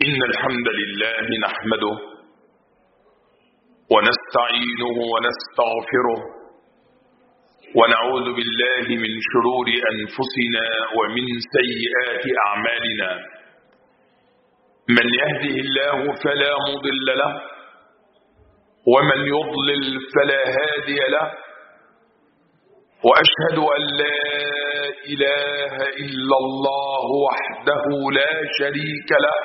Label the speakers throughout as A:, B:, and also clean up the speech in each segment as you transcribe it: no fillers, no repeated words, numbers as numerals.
A: إن الحمد لله نحمده ونستعينه ونستغفره ونعوذ بالله من شرور أنفسنا ومن سيئات أعمالنا. من يهده الله فلا مضل له ومن يضلل فلا هادي له، وأشهد أن لا إله إلا الله وحده لا شريك له،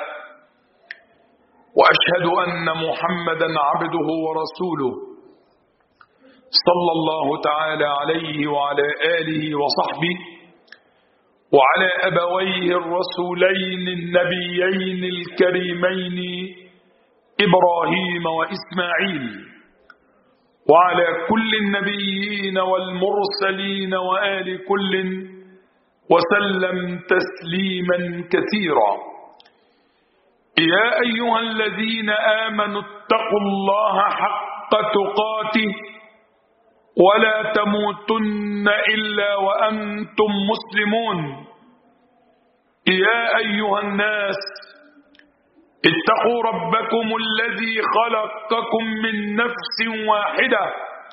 A: وأشهد أن محمدا عبده ورسوله صلى الله تعالى عليه وعلى آله وصحبه وعلى أبويه الرسولين النبيين الكريمين إبراهيم وإسماعيل، وعلى كل النبيين والمرسلين وآل كل وسلم تسليما كثيرا. يا أيها الذين آمنوا اتقوا الله حق تقاته ولا تموتن إلا وأنتم مسلمون. يا أيها الناس اتقوا ربكم الذي خلقكم من نفس واحدة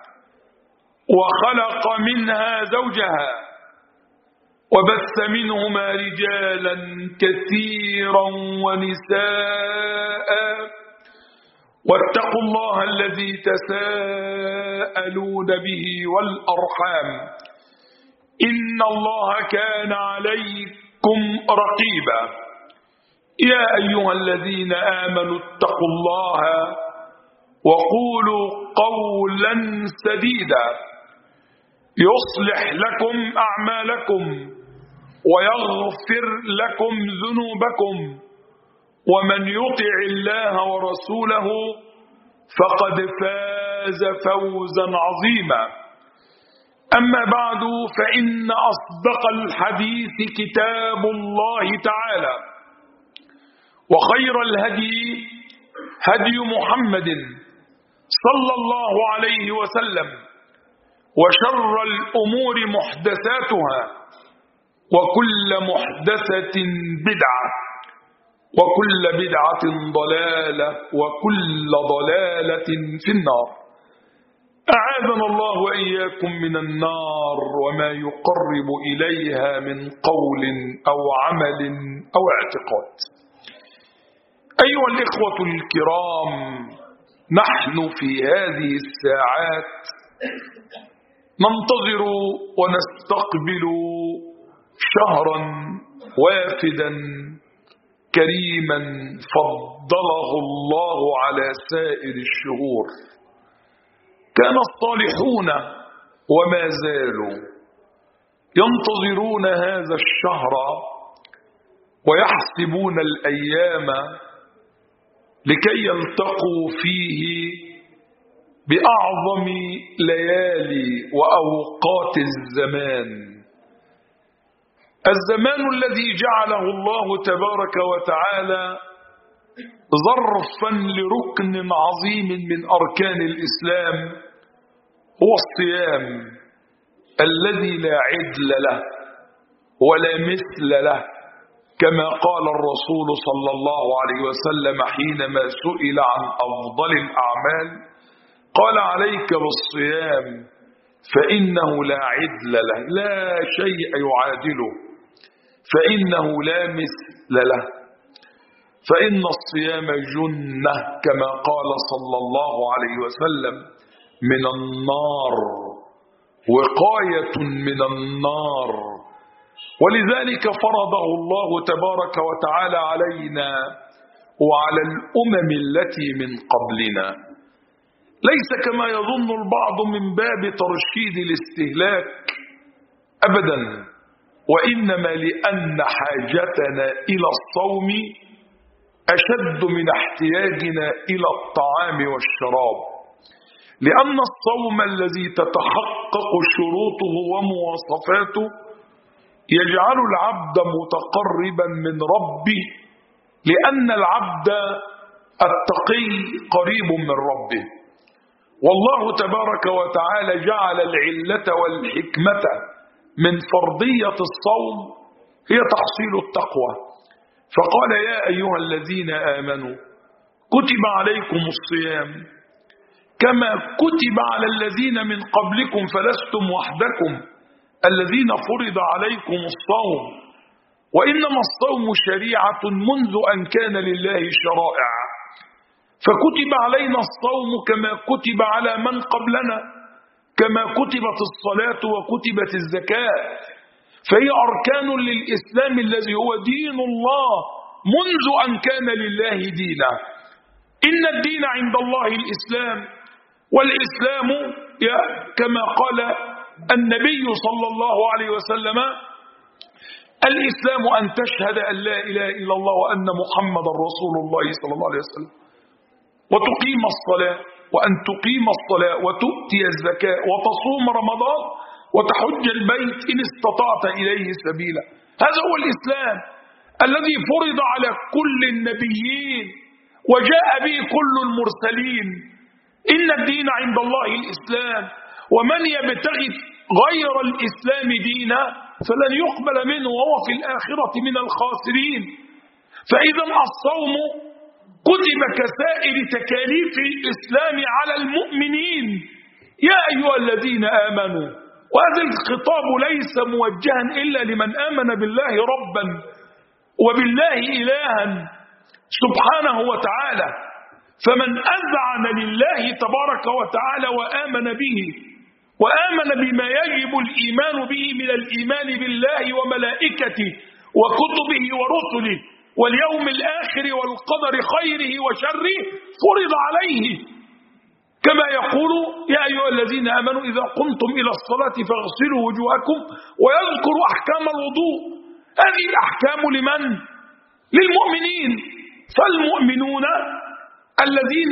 A: وخلق منها زوجها وبث منهما رجالا كثيرا ونساء، واتقوا الله الذي تساءلون به والأرحام إن الله كان عليكم رقيبا. يا أيها الذين آمنوا اتقوا الله وقولوا قولا سديدا يصلح لكم أعمالكم ويغفر لكم ذنوبكم، ومن يطع الله ورسوله فقد فاز فوزا عظيما. أما بعد، فإن أصدق الحديث كتاب الله تعالى، وخير الهدي هدي محمد صلى الله عليه وسلم، وشر الأمور محدثاتها، وكل محدثة بدعة، وكل بدعة ضلالة، وكل ضلالة في النار. أعاذنا الله وإياكم من النار وما يقرب إليها من قول أو عمل أو اعتقاد. أيها الإخوة الكرام، نحن في هذه الساعات ننتظر ونستقبل شهرا وافدا كريما فضله الله على سائر الشهور. كان الصالحون وما زالوا ينتظرون هذا الشهر ويحسبون الأيام لكي يلتقوا فيه بأعظم ليالي وأوقات الزمان الذي جعله الله تبارك وتعالى ظرفا لركن عظيم من أركان الإسلام، هو الصيام الذي لا عدل له ولا مثل له، كما قال الرسول صلى الله عليه وسلم حينما سئل عن أفضل الأعمال قال: عليك بالصيام فإنه لا عدل له، لا شيء يعادله، فإنه لا مثل له، فإن الصيام جنة كما قال صلى الله عليه وسلم من النار، وقاية من النار. ولذلك فرضه الله تبارك وتعالى علينا وعلى الأمم التي من قبلنا، ليس كما يظن البعض من باب ترشيد الاستهلاك أبدا، وإنما لأن حاجتنا إلى الصوم أشد من احتياجنا إلى الطعام والشراب، لأن الصوم الذي تتحقق شروطه ومواصفاته يجعل العبد متقربا من ربه، لأن العبد التقي قريب من ربه. والله تبارك وتعالى جعل العلة والحكمة من فرضية الصوم هي تحصيل التقوى، فقال يا أيها الذين آمنوا كتب عليكم الصيام كما كتب على الذين من قبلكم فلستم وحدكم الذين فرض عليكم الصوم وإنما الصوم شريعة منذ أن كان لله شرائع فكتب علينا الصوم كما كتب على من قبلنا كما كتبت الصلاة وكتبت الزكاة فهي أركان للإسلام الذي هو دين الله منذ أن كان لله دينا. إن الدين عند الله الإسلام والإسلام كما قال النبي صلى الله عليه وسلم الإسلام أن تشهد أن لا إله إلا الله وأن محمد رسول الله صلى الله عليه وسلم وتقيم الصلاة وأن تقيم الصلاة وتؤتي الزكاة وتصوم رمضان وتحج البيت إن استطعت إليه سبيلا. هذا هو الإسلام الذي فرض على كل النبيين وجاء به كل المرسلين. إن الدين عند الله الإسلام ومن يبتغي غير الإسلام دينا فلن يقبل منه وهو في الآخرة من الخاسرين. فإذا الصوم كتب كسائر تكاليف الإسلام على المؤمنين يا أيها الذين آمنوا. وهذا الخطاب ليس موجها إلا لمن آمن بالله ربا وبالله إلها سبحانه وتعالى. فمن أذعن لله تبارك وتعالى وآمن به وآمن بما يجب الإيمان به من الإيمان بالله وملائكته وكتبه ورسله واليوم الآخر والقدر خيره وشره فرض عليه. كما يقول يا أيها الذين آمنوا إذا قمتم إلى الصلاة فاغسلوا وجوهكم ويذكروا أحكام الوضوء. هذه الأحكام لمن؟ للمؤمنين. فالمؤمنون الذين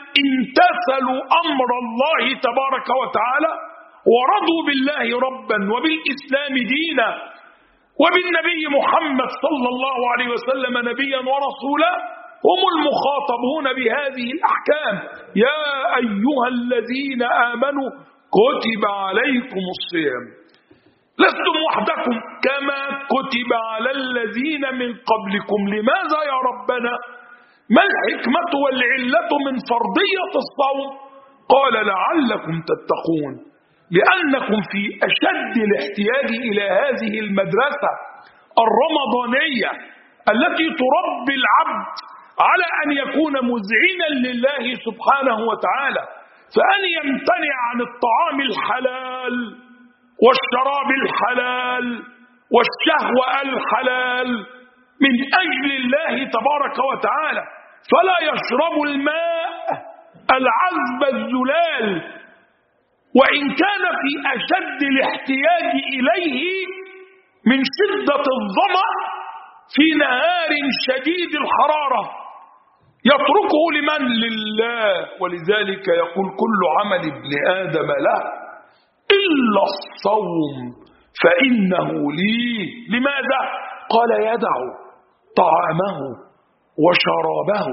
A: امتثلوا أمر الله تبارك وتعالى ورضوا بالله ربا وبالإسلام دينا وبالنبي محمد صلى الله عليه وسلم نبيا ورسولا هم المخاطبون بهذه الأحكام. يا أيها الذين آمنوا كتب عليكم الصيام لستم وحدكم كما كتب على الذين من قبلكم. لماذا يا ربنا؟ ما الحكمة والعلة من فرضية الصوم؟ قال لعلكم تتقون، لأنكم في أشد الاحتياج إلى هذه المدرسة الرمضانية التي تربي العبد على أن يكون مذعنا لله سبحانه وتعالى، فأن يمتنع عن الطعام الحلال والشراب الحلال والشهوة الحلال من أجل الله تبارك وتعالى، فلا يشرب الماء العذب الزلال وإن كان في أشد الاحتياج إليه من شدة الظمأ في نهار شديد الحرارة، يتركه لمن؟ لله. ولذلك يقول كل عمل ابن آدم له إلا الصوم فإنه لي. لماذا؟ قال يدع طعامه وشرابه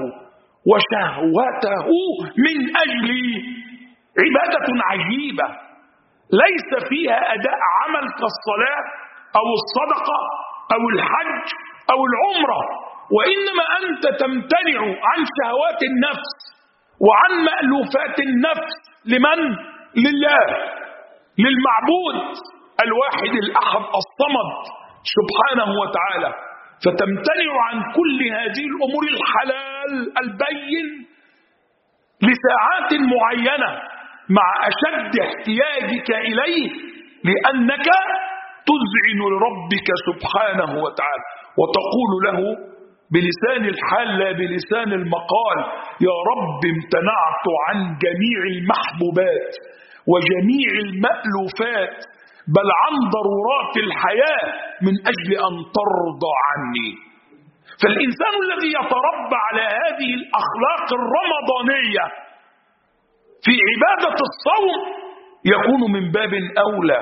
A: وشهوته من أجلي. عبادة عجيبة ليس فيها أداء عمل كالصلاة أو الصدقة أو الحج أو العمرة، وإنما أنت تمتنع عن شهوات النفس وعن مألوفات النفس. لمن؟ لله، للمعبود الواحد الأحد الصمد سبحانه وتعالى. فتمتنع عن كل هذه الأمور الحلال البين لساعات معينة مع أشد احتياجك إليه، لأنك تذعن لربك سبحانه وتعالى وتقول له بلسان الحال لا بلسان المقال: يا رب امتنعت عن جميع المحبوبات وجميع المألوفات بل عن ضرورات الحياة من أجل أن ترضى عني. فالإنسان الذي يتربى على هذه الأخلاق الرمضانية في عبادة الصوم يكون من باب أولى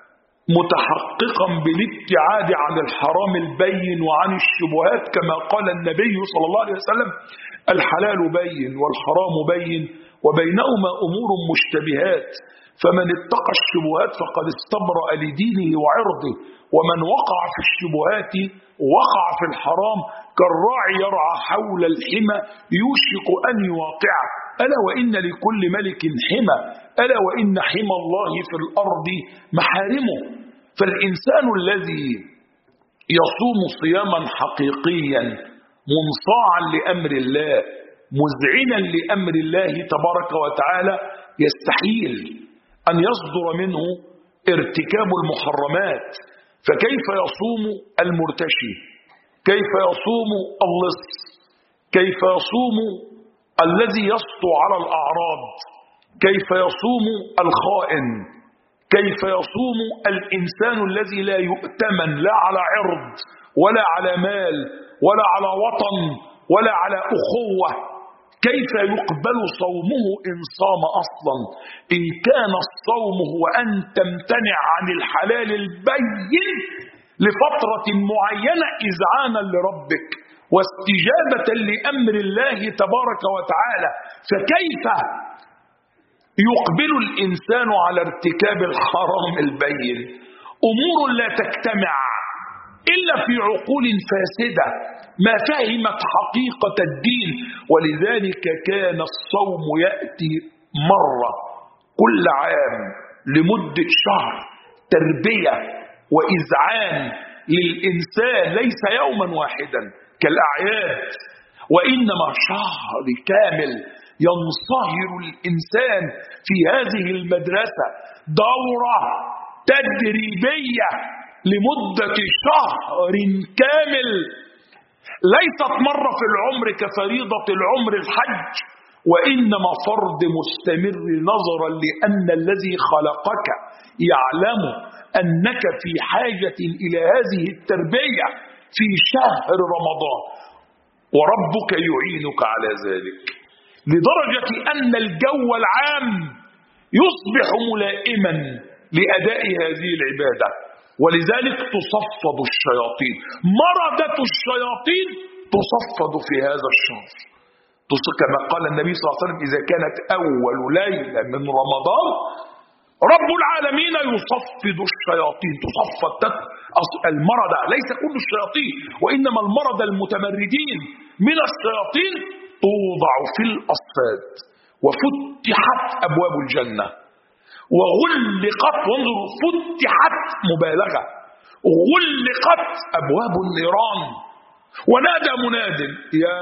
A: متحققا بالابتعاد عن الحرام البين وعن الشبهات، كما قال النبي صلى الله عليه وسلم: الحلال بين والحرام بين وبينهما أمور مشتبهات فمن اتقى الشبهات فقد استبرأ لدينه وعرضه، ومن وقع في الشبهات وقع في الحرام كالراعي يرعى حول الحمى يوشك أن يواقعه. ألا وإن لكل ملك حمى، ألا وإن حمى الله في الأرض محارمه. فالإنسان الذي يصوم صياما حقيقيا منصاعا لأمر الله مذعنا لأمر الله تبارك وتعالى يستحيل أن يصدر منه ارتكاب المحرمات. فكيف يصوم المرتشي؟ كيف يصوم اللص؟ كيف يصوم الذي يسطو على الأعراض؟ كيف يصوم الخائن؟ كيف يصوم الإنسان الذي لا يؤتمن لا على عرض ولا على مال ولا على وطن ولا على أخوة؟ كيف يقبل صومه إن صام أصلا؟ إن كان الصوم هو أن تمتنع عن الحلال البين لفترة معينة إذعانا لربك واستجابة لأمر الله تبارك وتعالى، فكيف يقبل الإنسان على ارتكاب الحرام البين؟ أمور لا تجتمع إلا في عقول فاسدة ما فهمت حقيقة الدين. ولذلك كان الصوم يأتي مرة كل عام لمدة شهر تربية وإذعان للإنسان، ليس يوما واحدا كالأعياد، وإنما شهر كامل ينصهر الإنسان في هذه المدرسة دورة تدريبية لمدة شهر كامل، ليست مرة في العمر كفريضة العمر الحج، وإنما فرض مستمر نظرا لأن الذي خلقك يعلم أنك في حاجة إلى هذه التربية في شهر رمضان، وربك يعينك على ذلك، لدرجة أن الجو العام يصبح ملائما لأداء هذه العبادة. ولذلك تصفد الشياطين، مردة الشياطين تصفد في هذا الشهر، كما قال النبي صلى الله عليه وسلم: إذا كانت أول ليلة من رمضان رب العالمين يصفد الشياطين. تصفد المردة، ليس كل الشياطين، وإنما المردة المتمردين من الشياطين توضع في الأصفاد، وفتحت أبواب الجنة وغلقت، وانظروا فتحت مبالغة، غلقت أبواب النيران، ونادى مناد: يا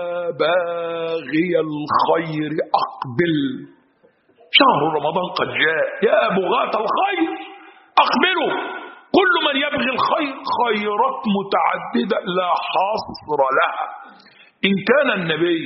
A: باغي الخير أقبل، شهر رمضان قد جاء، يا بغاة الخير أقبلوا. كل من يبغي الخير، خيرات متعددة لا حصر لها. إن كان النبي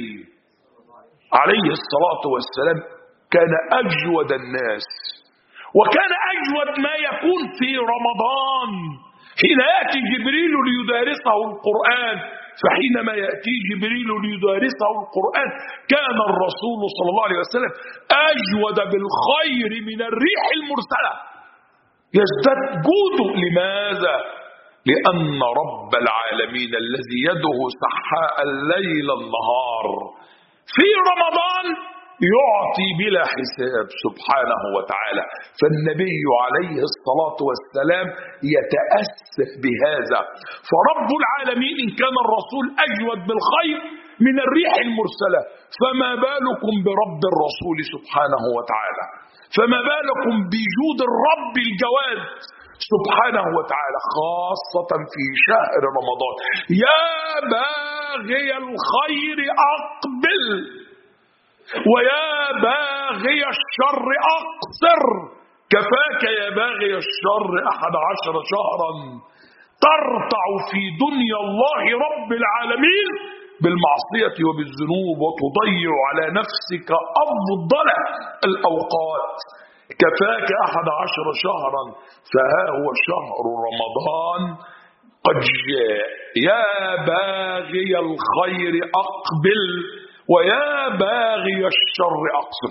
A: عليه الصلاة والسلام كان أجود الناس، وكان أجود ما يكون في رمضان حين يأتي جبريل ليدارسه القرآن، فحينما يأتي جبريل ليدارسه القرآن كان الرسول صلى الله عليه وسلم أجود بالخير من الريح المرسلة، يزداد جوده. لماذا؟ لأن رب العالمين الذي يده سحاء الليل النهار في رمضان يعطي بلا حساب سبحانه وتعالى. فالنبي عليه الصلاة والسلام يتأسى بهذا. فرب العالمين إن كان الرسول أجود بالخير من الريح المرسلة، فما بالكم برب الرسول سبحانه وتعالى؟ فما بالكم بجود الرب الجواد سبحانه وتعالى، خاصة في شهر رمضان؟ يا باغي الخير أقبل، ويا باغي الشر أقصر. كفاك يا باغي الشر 11 شهرا ترتع في دنيا الله رب العالمين بالمعصية وبالذنوب، وتضيع على نفسك أفضل الأوقات. كفاك 11 شهرا، فها هو شهر رمضان قد جاء. يا باغي الخير أقبل، ويا باغي الشر أقصر.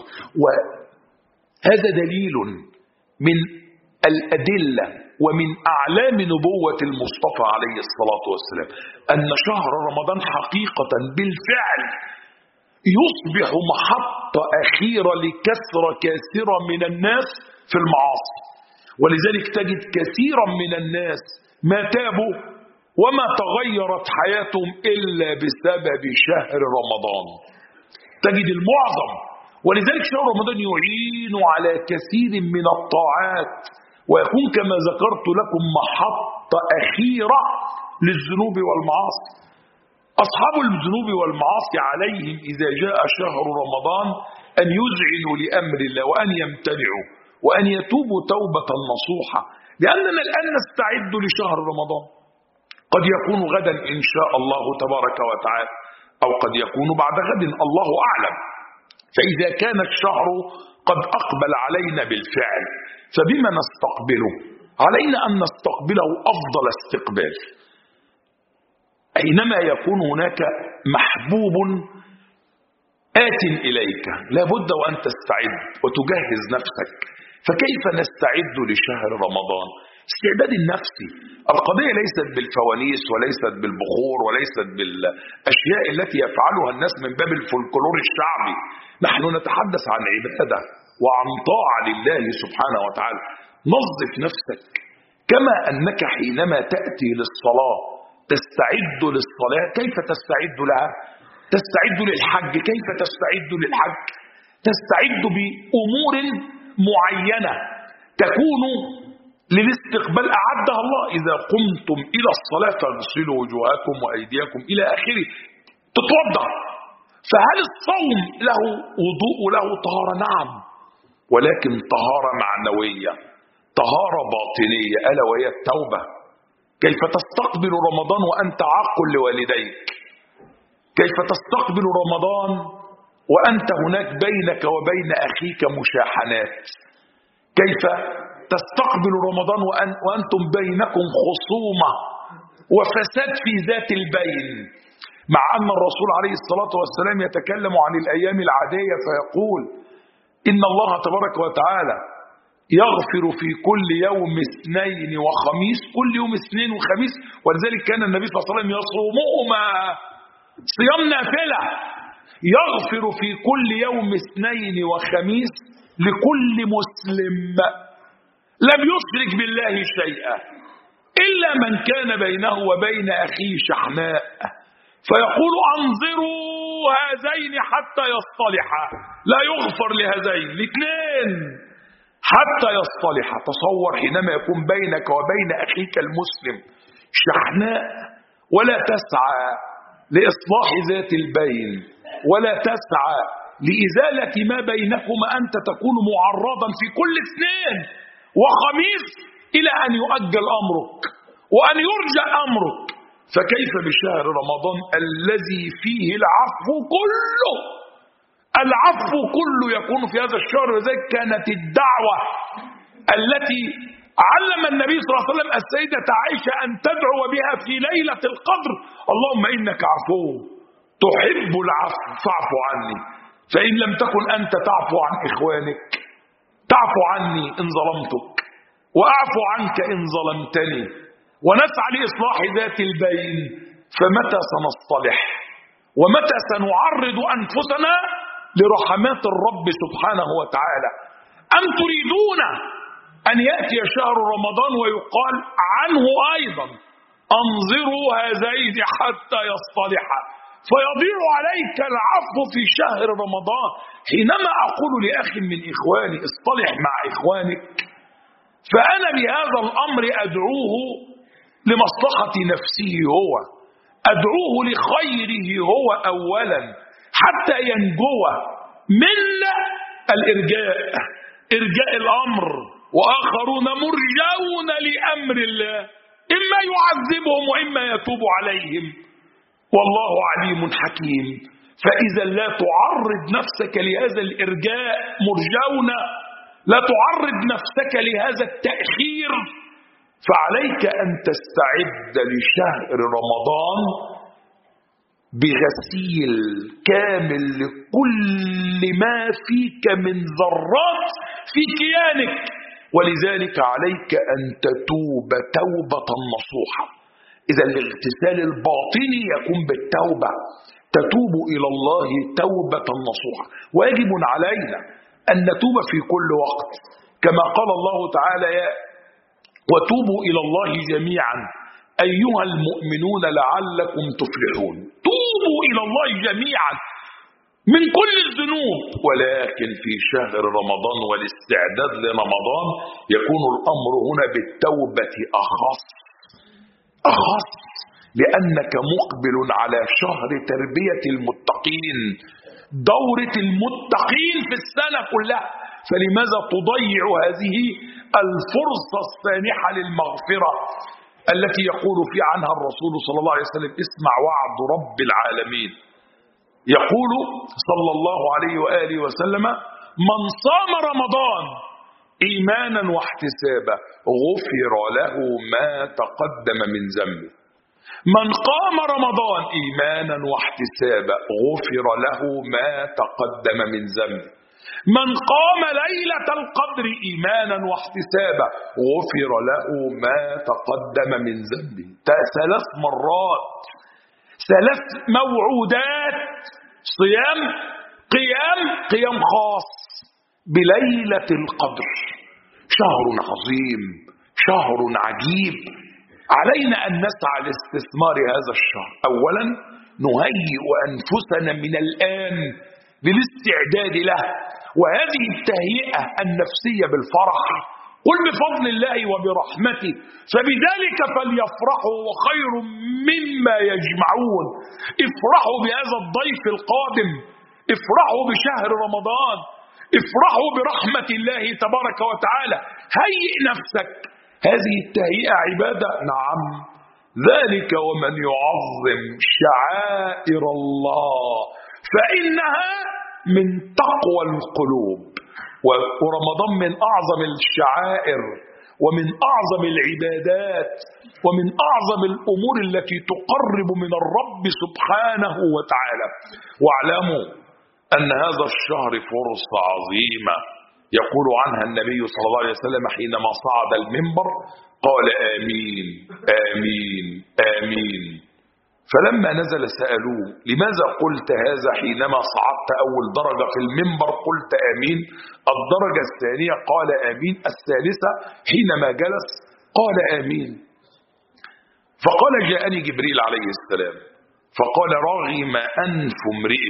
A: وهذا دليل من الأدلة ومن أعلام نبوة المصطفى عليه الصلاة والسلام أن شهر رمضان حقيقة بالفعل يصبح محط محطة أخيرة لكثرة كثيرة من الناس في المعاصي. ولذلك تجد كثيرا من الناس ما تابوا وما تغيرت حياتهم إلا بسبب شهر رمضان. تجد المعظم. ولذلك شهر رمضان يعين على كثير من الطاعات، ويكون كما ذكرت لكم محطة أخيرة للذنوب والمعاصي. أصحاب الذنوب والمعاصي عليهم إذا جاء شهر رمضان أن يذعنوا لأمر الله وأن يمتنعوا وأن يتوبوا توبة نصوحة، لأننا الآن نستعد لشهر رمضان. قد يكون غدا إن شاء الله تبارك وتعالى، أو قد يكون بعد غد، الله أعلم. فإذا كان الشهر قد أقبل علينا بالفعل فبما نستقبله؟ علينا أن نستقبله أفضل استقبال. أينما يكون هناك محبوب آت إليك لابد وأن تستعد وتجهز نفسك. فكيف نستعد لشهر رمضان؟ استعداد النفسي. القضية ليست بالفوانيس وليست بالبخور وليست بالأشياء التي يفعلها الناس من باب الفولكلور الشعبي. نحن نتحدث عن عبادة وعن طاعة لله سبحانه وتعالى. نظف نفسك كما أنك حينما تأتي للصلاة تستعد للصلاة. كيف تستعد لها؟ تستعد للحج. كيف تستعد للحج؟ تستعد بأمور معينة تكون للاستقبال أعدها الله. إذا قمتم إلى الصلاة فاغسلوا وجوهكم وأيديكم إلى آخره، تتوضأ. فهل الصوم له وضوء له طهارة؟ نعم، ولكن طهارة معنوية، طهارة باطنية، ألا وهي التوبة. كيف تستقبل رمضان وأنت عاق لوالديك؟ كيف تستقبل رمضان وأنت هناك بينك وبين أخيك مشاحنات؟ كيف تستقبل رمضان وأنتم بينكم خصومة وفساد في ذات البين؟ مع أن الرسول عليه الصلاة والسلام يتكلم عن الأيام العادية فيقول إن الله تبارك وتعالى يغفر في كل يوم اثنين وخميس، كل يوم اثنين وخميس. ولذلك كان النبي صلى الله عليه وسلم يصومهما صيام نافلة. يغفر في كل يوم اثنين وخميس لكل مسلم لم يشرك بالله شيئا إلا من كان بينه وبين أخيه شحناء، فيقول أنظروا هذين حتى يصطلحا. لا يغفر لهذين الاثنين حتى يصطلحا. تصور حينما يكون بينك وبين أخيك المسلم شحناء ولا تسعى لإصلاح ذات البين ولا تسعى لإزالة ما بينكما، أنت تكون معرضا في كل اثنين وخميس إلى أن يؤجل أمرك وأن يرجع أمرك. فكيف بشهر رمضان الذي فيه العفو كله؟ العفو كله يكون في هذا الشهر. وذلك كانت الدعوة التي علم النبي صلى الله عليه وسلم السيدة عائشة أن تدعو بها في ليلة القدر: اللهم إنك عفو تحب العفو فاعف عني. فإن لم تكن أنت تعفو عن إخوانك تعفو عني إن ظلمتك وأعفو عنك إن ظلمتني، ونسعى لإصلاح ذات البين. فمتى سنصطلح ومتى سنعرض أنفسنا لرحمات الرب سبحانه وتعالى؟ أم تريدون أن يأتي شهر رمضان ويقال عنه أيضا أنظروا هذين حتى يصطلحا، فيضيع عليك العفو في شهر رمضان؟ حينما أقول لأخ من إخواني اصطلح مع إخوانك، فأنا بهذا الأمر أدعوه لمصلحة نفسه هو، أدعوه لخيره هو أولا حتى ينجو من إرجاء الأمر، وآخرون مرجون لأمر الله إما يعذبهم وإما يتوب عليهم والله عليم حكيم. فإذا لا تعرض نفسك لهذا الإرجاء مرجون، لا تعرض نفسك لهذا التأخير، فعليك أن تستعد لشهر رمضان بغسيل كامل لكل ما فيك من ذرات في كيانك. ولذلك عليك أن تتوب توبة نصوحة. إذا الاغتسال الباطني يكون بالتوبة، تتوب إلى الله توبة نصوحة. واجب علينا أن نتوب في كل وقت، كما قال الله تعالى: وتوبوا إلى الله جميعا أيها المؤمنون لعلكم تفلحون. توبوا إلى الله جميعا من كل الذنوب، ولكن في شهر رمضان والاستعداد لرمضان يكون الأمر هنا بالتوبة أخص، لأنك مقبل على شهر تربية المتقين، دورة المتقين في السنة كلها، فلماذا تضيع هذه الفرصة السانحة للمغفرة التي يقول في عنها الرسول صلى الله عليه وسلم: اسمع وعد رب العالمين، يقول صلى الله عليه وآله وسلم: من صام رمضان إيمانا واحتسابا غفر له ما تقدم من ذنبه. من قام رمضان إيمانا واحتسابا غفر له ما تقدم من ذنبه. من قام ليلة القدر إيمانا واحتسابا غفر له ما تقدم من ذنبه. 3 مرات، 3 موعودات: صيام، قيام خاص بليلة القدر. شهر عظيم، شهر عجيب، علينا أن نسعى لاستثمار هذا الشهر. أولا نهيئ أنفسنا من الآن للاستعداد له، وهذه التهيئة النفسية بالفرح. قل بفضل الله وبرحمته فبذلك فليفرحوا وخير مما يجمعون. افرحوا بهذا الضيف القادم، افرحوا بشهر رمضان، افرحوا برحمة الله تبارك وتعالى. هيئ نفسك. هذه التهيئة عبادة، نعم، ذلك ومن يعظم شعائر الله فإنها من تقوى القلوب. ورمضان من أعظم الشعائر ومن أعظم العبادات ومن أعظم الأمور التي تقرب من الرب سبحانه وتعالى. واعلموا أن هذا الشهر فرصة عظيمة يقول عنها النبي صلى الله عليه وسلم حينما صعد المنبر قال: آمين آمين آمين. فلما نزل سألوه: لماذا قلت هذا حينما صعدت أول درجة في المنبر قلت آمين؟ الدرجة الثانية قال آمين، الثالثة حينما جلس قال آمين. فقال: جاءني جبريل عليه السلام فقال: رغم أنف امرئ.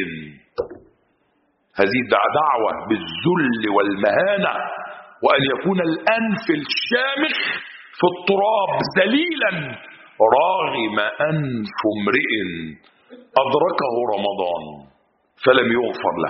A: هذه دعوة بالذل والمهانة، وأن يكون الأنف الشامخ في التراب ذليلا. راغم أنف امرئ أدركه رمضان فلم يغفر له.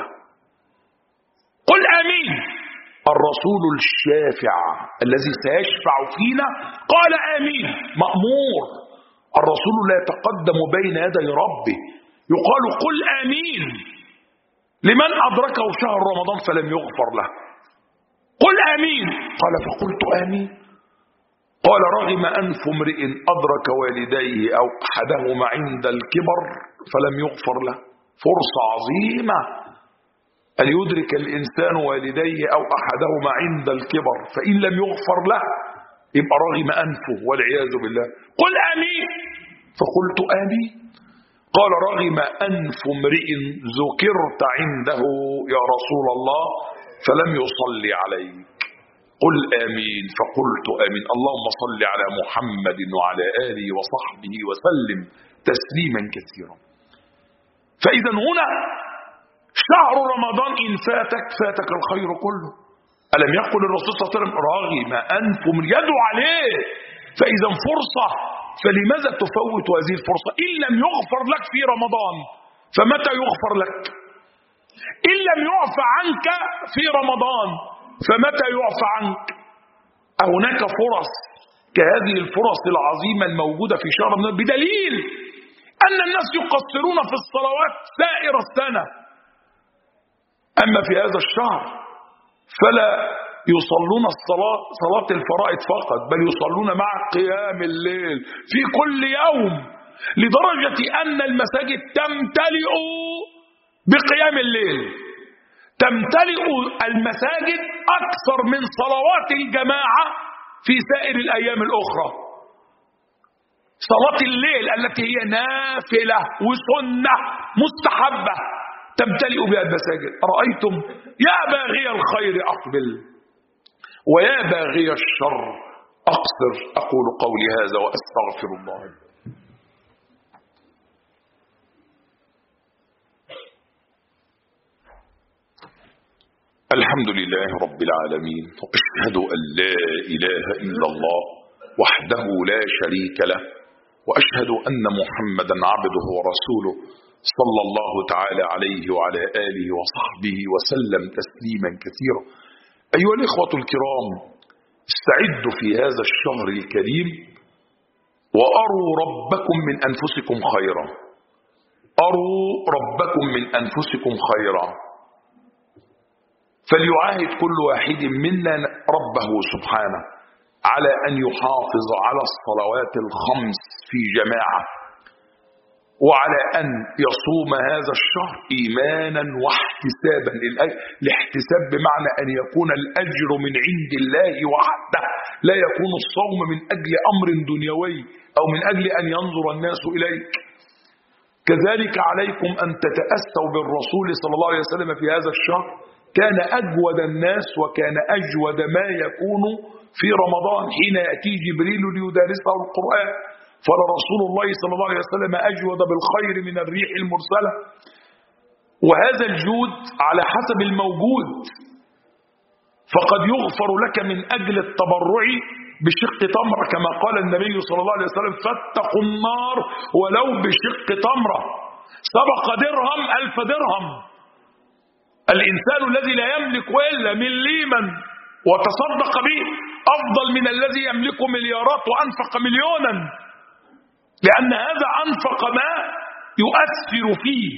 A: قل آمين. الرسول الشافع الذي سيشفع فينا قال آمين، مأمور. الرسول لا يتقدم بين يدي ربه، يقال قل آمين لمن أدركه شهر رمضان فلم يغفر له. قل آمين. قال: فقلت آمين. قال: رغم أنف امرئ أدرك والديه أو أحدهما عند الكبر فلم يغفر له. فرصة عظيمة أن يدرك الإنسان والديه أو أحدهما عند الكبر، فإن لم يغفر له يبقى رغم أنفه والعياذ بالله. قل آمين. فقلت آمين. قال: رغم أنف امرئ ذكرت عنده يا رسول الله فلم يصلي عليك. قل آمين. فقلت آمين. اللهم صل على محمد وعلى آله وصحبه وسلم تسليما كثيرا. فإذا هنا شهر رمضان إن فاتك الخير كله. ألم يقل الرسول صلى الله عليه وسلم: رغم أنف يدعو عليه؟ فإذا فرصة، فلماذا تفوت هذه الفرصة؟ إن لم يغفر لك في رمضان فمتى يغفر لك؟ إن لم يعفى عنك في رمضان فمتى يعفى عنك؟ هناك فرص كهذه الفرص العظيمة الموجودة في شهر رمضان، بدليل أن الناس يقصرون في الصلوات سائر السنة، أما في هذا الشهر فلا يصلون صلاة الفرائض فقط، بل يصلون مع قيام الليل في كل يوم، لدرجة أن المساجد تمتلئ بقيام الليل، تمتلئ المساجد أكثر من صلوات الجماعة في سائر الأيام الأخرى. صلاة الليل التي هي نافلة وسنة مستحبة تمتلئ بها المساجد. أرأيتم يا باغي الخير أقبل ويا باغي الشر أقصر. أقول قولي هذا وأستغفر الله. الحمد لله رب العالمين، وأشهد أن لا إله إلا الله وحده لا شريك له، وأشهد أن محمدا عبده ورسوله صلى الله تعالى عليه وعلى آله وصحبه وسلم تسليما كثيرا. أيها الإخوة الكرام، استعدوا في هذا الشهر الكريم وأروا ربكم من أنفسكم خيرا. أروا ربكم من أنفسكم خيرا. فليعاهد كل واحد منا ربه سبحانه على أن يحافظ على الصلوات الخمس في جماعة، وعلى أن يصوم هذا الشهر إيمانا واحتسابا. الاحتساب بمعنى أن يكون الأجر من عند الله وحده، لا يكون الصوم من أجل أمر دنيوي أو من أجل أن ينظر الناس إليك. كذلك عليكم أن تتأسوا بالرسول صلى الله عليه وسلم في هذا الشهر. كان أجود الناس وكان أجود ما يكون في رمضان حين يأتي جبريل ليدارسه القرآن، فلرسول الله صلى الله عليه وسلم أجود بالخير من الريح المرسلة. وهذا الجود على حسب الموجود، فقد يغفر لك من أجل التبرع بشق تمرة كما قال النبي صلى الله عليه وسلم فاتقوا النار ولو بشق تمرة. سبق درهم 1000 درهم. الإنسان الذي لا يملك إلا مليما وتصدق به أفضل من الذي يملك مليارات وأنفق مليونا، لأن هذا أنفق ما يؤثر فيه.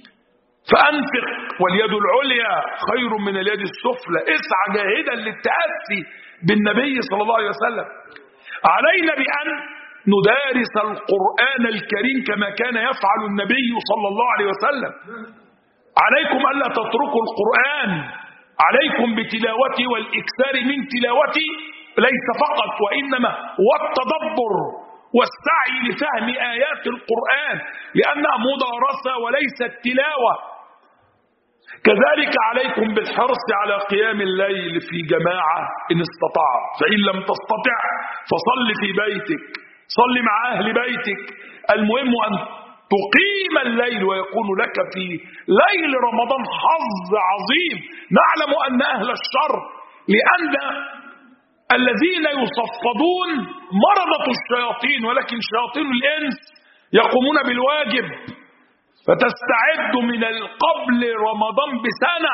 A: فأنفق واليد العليا خير من اليد السفلى. اسعى جاهدا للتأسي بالنبي صلى الله عليه وسلم. علينا بأن ندارس القرآن الكريم كما كان يفعل النبي صلى الله عليه وسلم. عليكم ألا تتركوا القرآن، عليكم بتلاوته والإكثار من تلاوته، ليس فقط وإنما والتدبر والسعي لفهم آيات القرآن لأنها مدارسة وليست تلاوة. كذلك عليكم بالحرص على قيام الليل في جماعة إن استطعت، فإن لم تستطع فصل في بيتك، صل مع أهل بيتك. المهم أن تقيم الليل ويكون لك في ليل رمضان حظ عظيم. نعلم أن أهل الشر لأن الذين يصفدون مرضة الشياطين، ولكن شياطين الإنس يقومون بالواجب. فتستعد من قبل رمضان بسنة،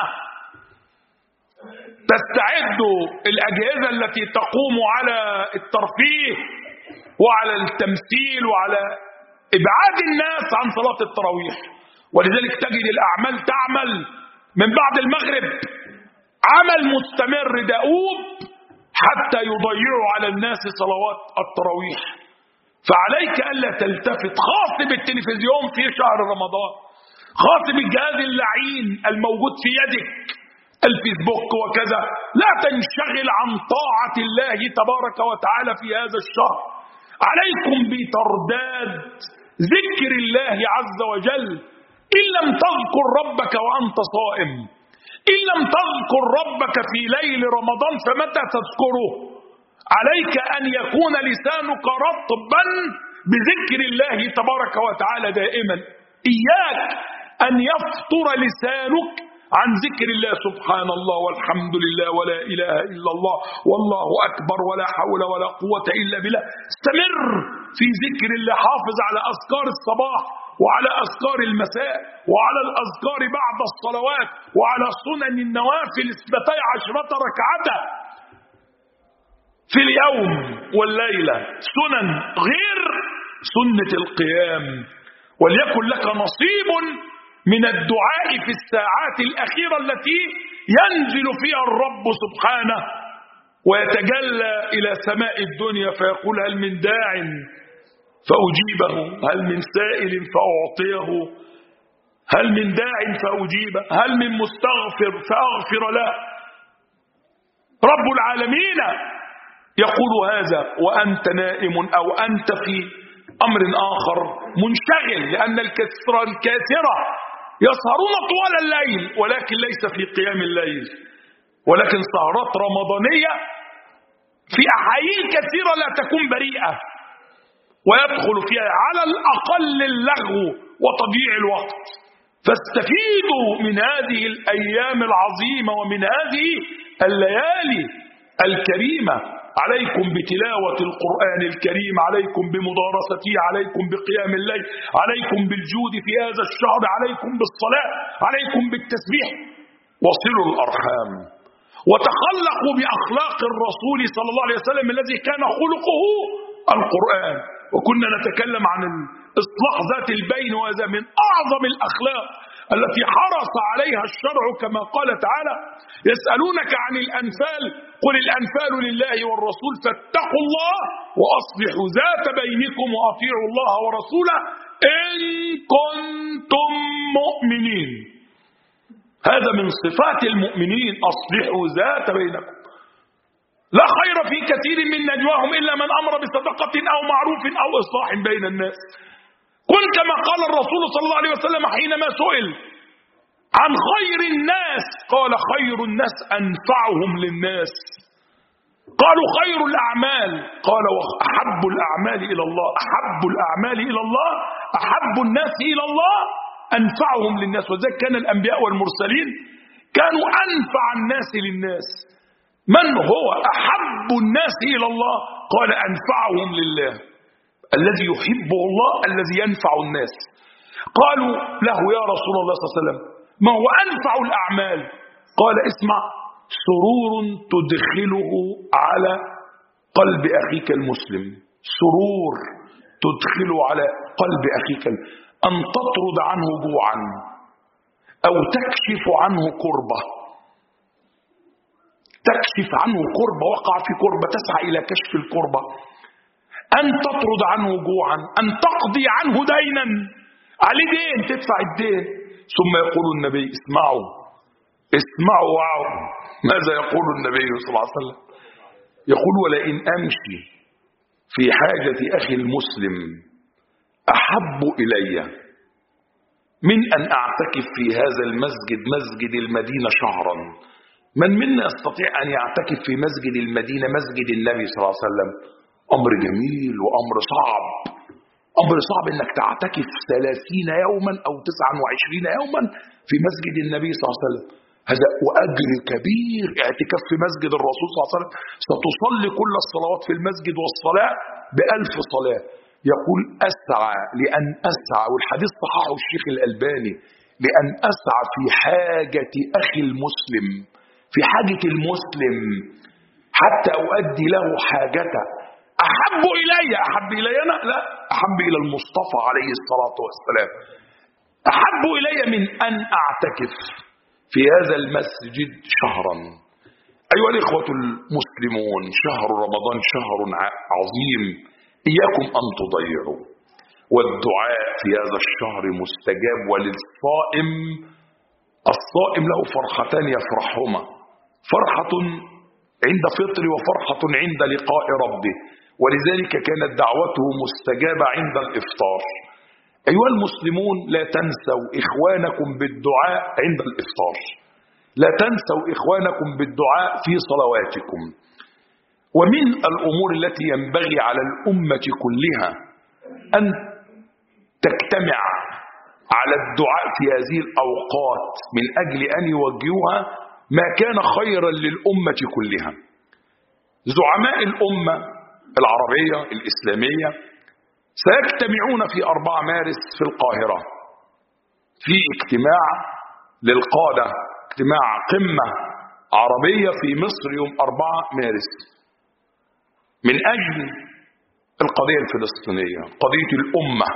A: تستعد الأجهزة التي تقوم على الترفيه وعلى التمثيل وعلى إبعاد الناس عن صلاة التراويح. ولذلك تجد الأعمال تعمل من بعد المغرب عمل مستمر دؤوب حتى يضيعوا على الناس صلوات التراويح. فعليك ألا تلتفت، خاصة بالتلفزيون في شهر رمضان، خاصة بالجهاز اللعين الموجود في يدك الفيسبوك وكذا. لا تنشغل عن طاعة الله تبارك وتعالى في هذا الشهر. عليكم بترداد ذكر الله عز وجل. إن لم تذكر ربك وأنت صائم، إن لم تذكر ربك في ليل رمضان فمتى تذكره؟ عليك أن يكون لسانك رطبا بذكر الله تبارك وتعالى دائما. إياك أن يفطر لسانك عن ذكر الله. سبحان الله والحمد لله ولا إله إلا الله والله أكبر ولا حول ولا قوة إلا بالله. استمر في ذكر الله. حافظ على أذكار الصباح وعلى أذكار المساء وعلى الأذكار بعد الصلوات وعلى سنن النوافل 12 ركعة في اليوم والليلة، سنن غير سنة القيام. وليكن لك نصيب من الدعاء في الساعات الأخيرة التي ينزل فيها الرب سبحانه ويتجلى إلى سماء الدنيا فيقول هل من داع فأجيبه، هل من سائل فأعطيه، هل من داع فأجيبه، هل من مستغفر فأغفر له. رب العالمين يقول هذا وأنت نائم أو أنت في أمر آخر منشغل، لأن الكثرة يسهرون طوال الليل ولكن ليس في قيام الليل، ولكن سهرات رمضانية في أحايين كثيرة لا تكون بريئة، ويدخل فيها على الأقل اللغو وتضييع الوقت. فاستفيدوا من هذه الأيام العظيمة ومن هذه الليالي الكريمة. عليكم بتلاوة القرآن الكريم، عليكم بمدارسته، عليكم بقيام الليل، عليكم بالجود في هذا الشهر، عليكم بالصلاة، عليكم بالتسبيح. وصلوا الأرحام وتخلقوا بأخلاق الرسول صلى الله عليه وسلم الذي كان خلقه القرآن. وكنا نتكلم عن إصلاح ذات البين، وهذا من أعظم الأخلاق التي حرص عليها الشرع، كما قال تعالى: يسألونك عن الأنفال قل الأنفال لله والرسول فاتقوا الله وأصلحوا ذات بينكم وأطيعوا الله ورسوله إن كنتم مؤمنين. هذا من صفات المؤمنين، أصلحوا ذات بينكم. لا خير في كثير من نجواهم إلا من أمر بصدقة أو معروف أو إصلاح بين الناس. قل كما قال الرسول صلى الله عليه وسلم حينما سئل عن خير الناس قال: خير الناس أنفعهم للناس. قالوا: خير الأعمال؟ قال: وأحب الأعمال إلى الله، أحب الأعمال إلى الله، أحب الناس إلى الله أنفعهم للناس. وذلك كان الأنبياء والمرسلين كانوا أنفع الناس للناس. من هو أحب الناس إلى الله؟ قال: أنفعهم لله، الذي يحبه الله الذي ينفع الناس. قالوا له: يا رسول الله صلى الله عليه وسلم ما هو أنفع الأعمال؟ قال: اسمع: سرور تدخله على قلب أخيك المسلم، سرور تدخله على قلب أخيك، أن تطرد عنه جوعا أو تكشف عنه كربة، تكشف عنه كربة، وقع في كربة تسعى إلى كشف الكربة، أن تطرد عنه جوعا، أن تقضي عنه دينا، عليه دين تدفع الدين. ثم يقول النبي: اسمعوا اسمعوا وعوا. ماذا يقول النبي صلى الله عليه وسلم؟ يقول: ولئن أمشي في حاجة أخي المسلم أحب إلي من أن أعتكف في هذا المسجد، مسجد المدينة، شهرا. من منا يستطيع أن يعتكف في مسجد المدينة، مسجد النبي صلى الله عليه وسلم؟ أمر جميل وأمر صعب، أمر صعب إنك تعتكف 30 يوما أو 29 يوما في مسجد النبي صلى الله عليه وسلم. هذا وأجر كبير. اعتكاف في مسجد الرسول صلى الله عليه وسلم ستصلي كل الصلوات في المسجد والصلاة ب1000 صلاة. يقول: أسعى لأن أسعى، والحديث صححه الشيخ الألباني، لأن أسعى في حاجة أخي المسلم، في حاجة المسلم حتى أؤدي له حاجته. أحب إلي، أحب إلي أنا؟ لا، أحب إلى المصطفى عليه الصلاة والسلام. أحب إلي من أن أعتكف في هذا المسجد شهرا. أيها الإخوة المسلمون، شهر رمضان شهر عظيم، إياكم أن تضيعوا. والدعاء في هذا الشهر مستجاب. وللصائم، الصائم له فرحتان يفرحهما: فرحة عند فطر وفرحة عند لقاء ربه، ولذلك كانت دعوته مستجابة عند الإفطار. أيها المسلمون، لا تنسوا إخوانكم بالدعاء عند الإفطار، لا تنسوا إخوانكم بالدعاء في صلواتكم. ومن الأمور التي ينبغي على الأمة كلها أن تجتمع على الدعاء في هذه الأوقات من أجل أن يوجهوها ما كان خيرا للأمة كلها. زعماء الأمة العربية الإسلامية سيجتمعون في 4 مارس في القاهرة في اجتماع للقادة، اجتماع قمة عربية في مصر يوم 4 مارس من أجل القضية الفلسطينية، قضية الأمة،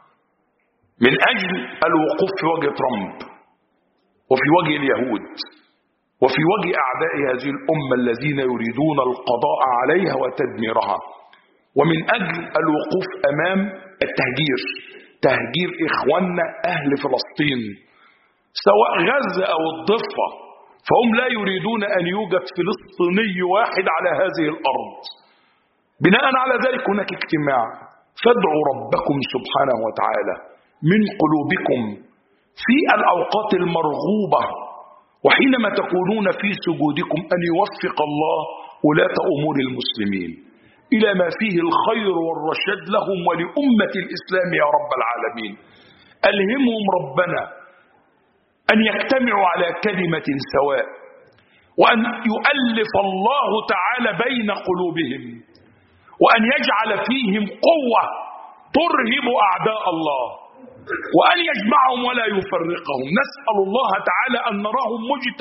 A: من أجل الوقوف في وجه ترامب وفي وجه اليهود وفي وجه أعداء هذه الأمة الذين يريدون القضاء عليها وتدميرها، ومن أجل الوقوف أمام التهجير، تهجير إخواننا أهل فلسطين سواء غزة أو الضفة، فهم لا يريدون أن يوجد فلسطيني واحد على هذه الأرض. بناء على ذلك هناك اجتماع فادعوا ربكم سبحانه وتعالى من قلوبكم في الأوقات المرغوبة، وحينما تكونون في سجودكم أن يوفق الله ولاة أمور المسلمين إلى ما فيه الخير والرشاد لهم ولأمة الإسلام يا رب العالمين. ألهمهم ربنا أن يجتمعوا على كلمة سواء، وأن يؤلف الله تعالى بين قلوبهم، وأن يجعل فيهم قوة ترهب أعداء الله، وأن يجمعهم ولا يفرقهم. نسأل الله تعالى أن نراهم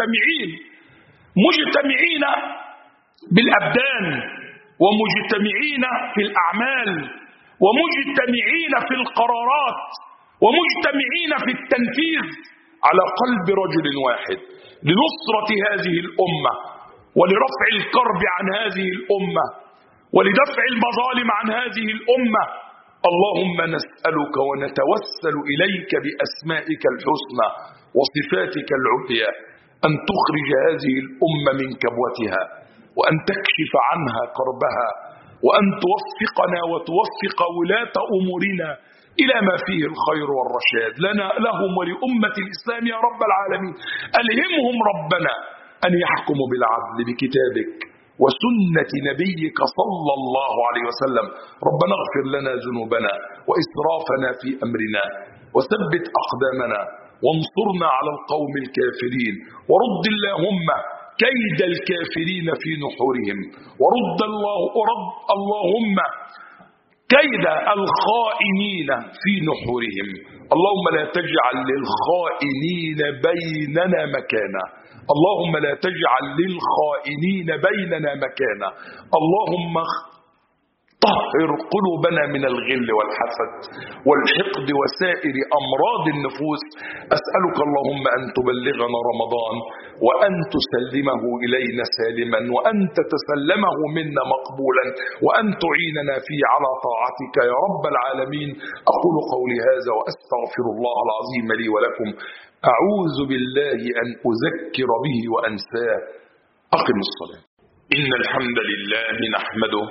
A: مجتمعين بالأبدان، ومجتمعين في الأعمال، ومجتمعين في القرارات، ومجتمعين في التنفيذ على قلب رجل واحد لنصرة هذه الأمة، ولرفع الكرب عن هذه الأمة، ولدفع المظالم عن هذه الأمة. اللهم نسألك ونتوسل إليك بأسمائك الحسنى وصفاتك العليا أن تخرج هذه الأمة من كبوتها، وأن تكشف عنها كربها، وأن توفقنا وتوفق ولاة أمورنا إلى ما فيه الخير والرشاد لنا لهم ولأمة الإسلام يا رب العالمين. ألهمهم ربنا أن يحكموا بالعدل بكتابك وسنة نبيك صلى الله عليه وسلم. ربنا اغفر لنا ذنوبنا وإسرافنا في أمرنا، وثبت أقدامنا، وانصرنا على القوم الكافرين، ورد اللهم كيد الكافرين في نحورهم، ورد اللهم كيد الخائنين في نحورهم. اللهم لا تجعل للخائنين بيننا مكانا، اللهم لا تجعل للخائنين بيننا مكانا. اللهم طهر قلوبنا من الغل والحسد والحقد وسائر أمراض النفوس. أسألك اللهم أن تبلغنا رمضان وأن تسلمه إلينا سالما، وأن تتسلمه منا مقبولا، وأن تعيننا فيه على طاعتك يا رب العالمين. أقول قولي هذا وأستغفر الله العظيم لي ولكم. أعوذ بالله أن أذكر به وأنساه. أقم الصلاة. إن الحمد لله نحمده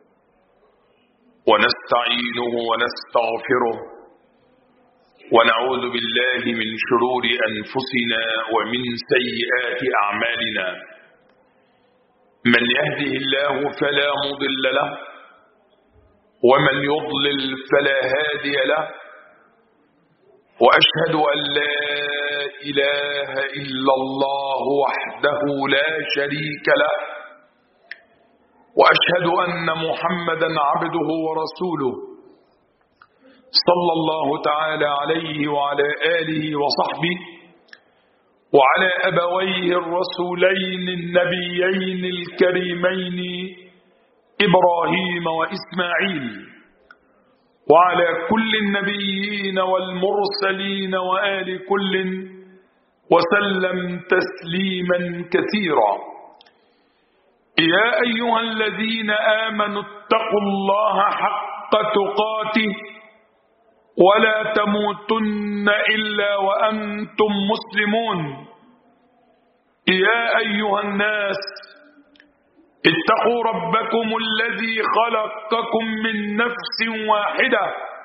A: ونستعينه ونستغفره، ونعوذ بالله من شرور أنفسنا ومن سيئات أعمالنا. من يهده الله فلا مضل له، ومن يضلل فلا هادي له، وأشهد أن لا إله إلا الله وحده لا شريك له، وأشهد أن محمدا عبده ورسوله صلى الله تعالى عليه وعلى آله وصحبه وعلى أبويه الرسولين النبيين الكريمين إبراهيم وإسماعيل، وعلى كل النبيين والمرسلين وآل كل، وسلم تسليما كثيرا. يا أيها الذين آمنوا اتقوا الله حق تقاته ولا تموتن إلا وأنتم مسلمون. يا أيها الناس اتقوا ربكم الذي خلقكم من نفس واحدة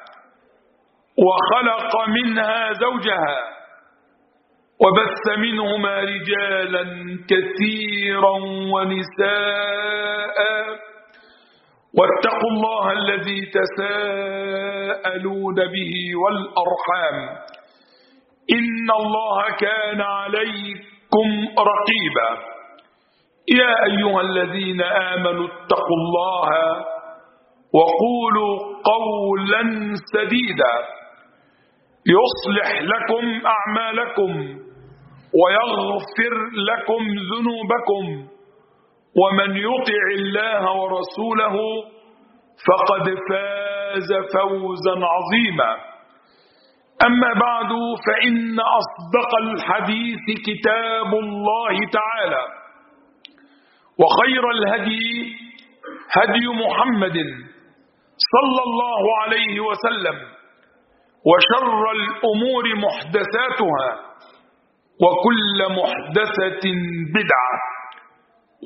A: وخلق منها زوجها وبث منهما رجالا كثيرا ونساء، واتقوا الله الذي تساءلون به والأرحام إن الله كان عليكم رقيبا. يا أيها الذين آمنوا اتقوا الله وقولوا قولا سديدا يصلح لكم أعمالكم ويغفر لكم ذنوبكم، ومن يطع الله ورسوله فقد فاز فوزا عظيما. أما بعد، فإن أصدق الحديث كتاب الله تعالى، وخير الهدي هدي محمد صلى الله عليه وسلم، وشر الأمور محدثاتها، وكل محدثة بدعة،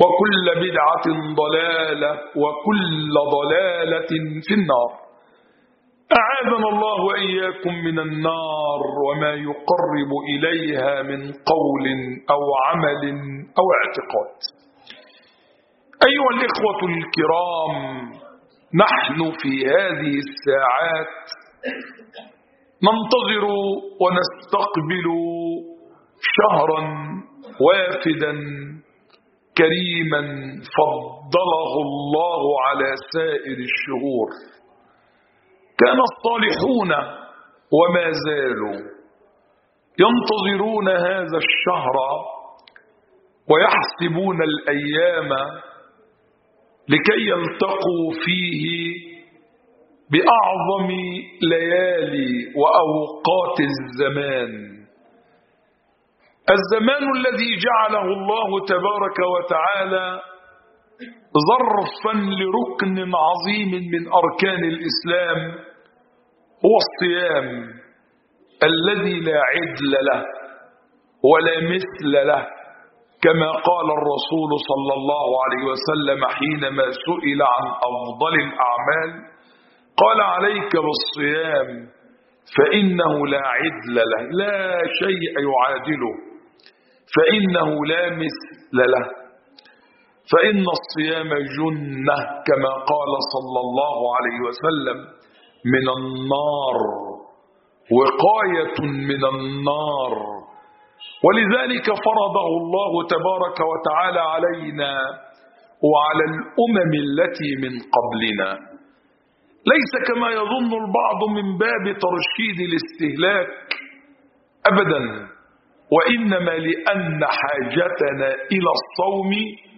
A: وكل بدعة ضلالة، وكل ضلالة في النار. أعاذنا الله وإياكم من النار وما يقرب إليها من قول أو عمل أو اعتقاد. أيها الإخوة الكرام، نحن في هذه الساعات ننتظر ونستقبل شهرا وافدا كريما فضله الله على سائر الشهور. كان الصالحون وما زالوا ينتظرون هذا الشهر ويحسبون الأيام لكي يلتقوا فيه بأعظم ليالي وأوقات الزمان الذي جعله الله تبارك وتعالى ظرفا لركن عظيم من أركان الإسلام، هو الصيام الذي لا عدل له ولا مثل له، كما قال الرسول صلى الله عليه وسلم حينما سئل عن أفضل الأعمال قال: عليك بالصيام فإنه لا عدل له، لا شيء يعادله، فإنه لا مثل له، فإن الصيام جنة كما قال صلى الله عليه وسلم من النار، وقاية من النار. ولذلك فرضه الله تبارك وتعالى علينا وعلى الأمم التي من قبلنا، ليس كما يظن البعض من باب ترشيد الاستهلاك أبدا، وإنما لأن حاجتنا إلى الصوم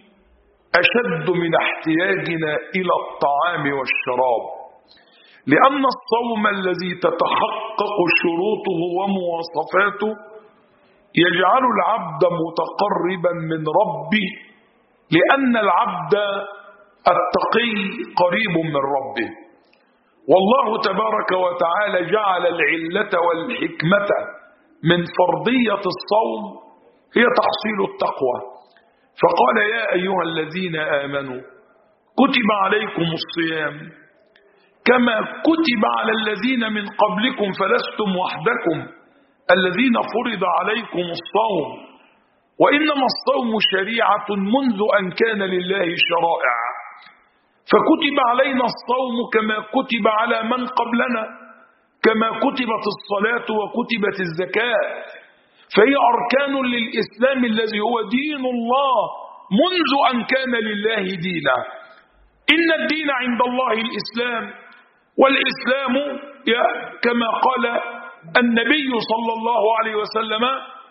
A: أشد من احتياجنا إلى الطعام والشراب، لأن الصوم الذي تتحقق شروطه ومواصفاته يجعل العبد متقربا من ربه، لأن العبد التقي قريب من ربه. والله تبارك وتعالى جعل العلة والحكمة من فرضية الصوم هي تحصيل التقوى، فقال: يا أيها الذين آمنوا كتب عليكم الصيام كما كتب على الذين من قبلكم فلستم وحدكم الذين فرض عليكم الصوم، وإنما الصوم شريعة منذ أن كان لله شرائع، فكتب علينا الصوم كما كتب على من قبلنا، كما كتبت الصلاة وكتبت الزكاة، فهي أركان للإسلام الذي هو دين الله منذ أن كان لله دينا. إن الدين عند الله الإسلام، والإسلام كما قال النبي صلى الله عليه وسلم: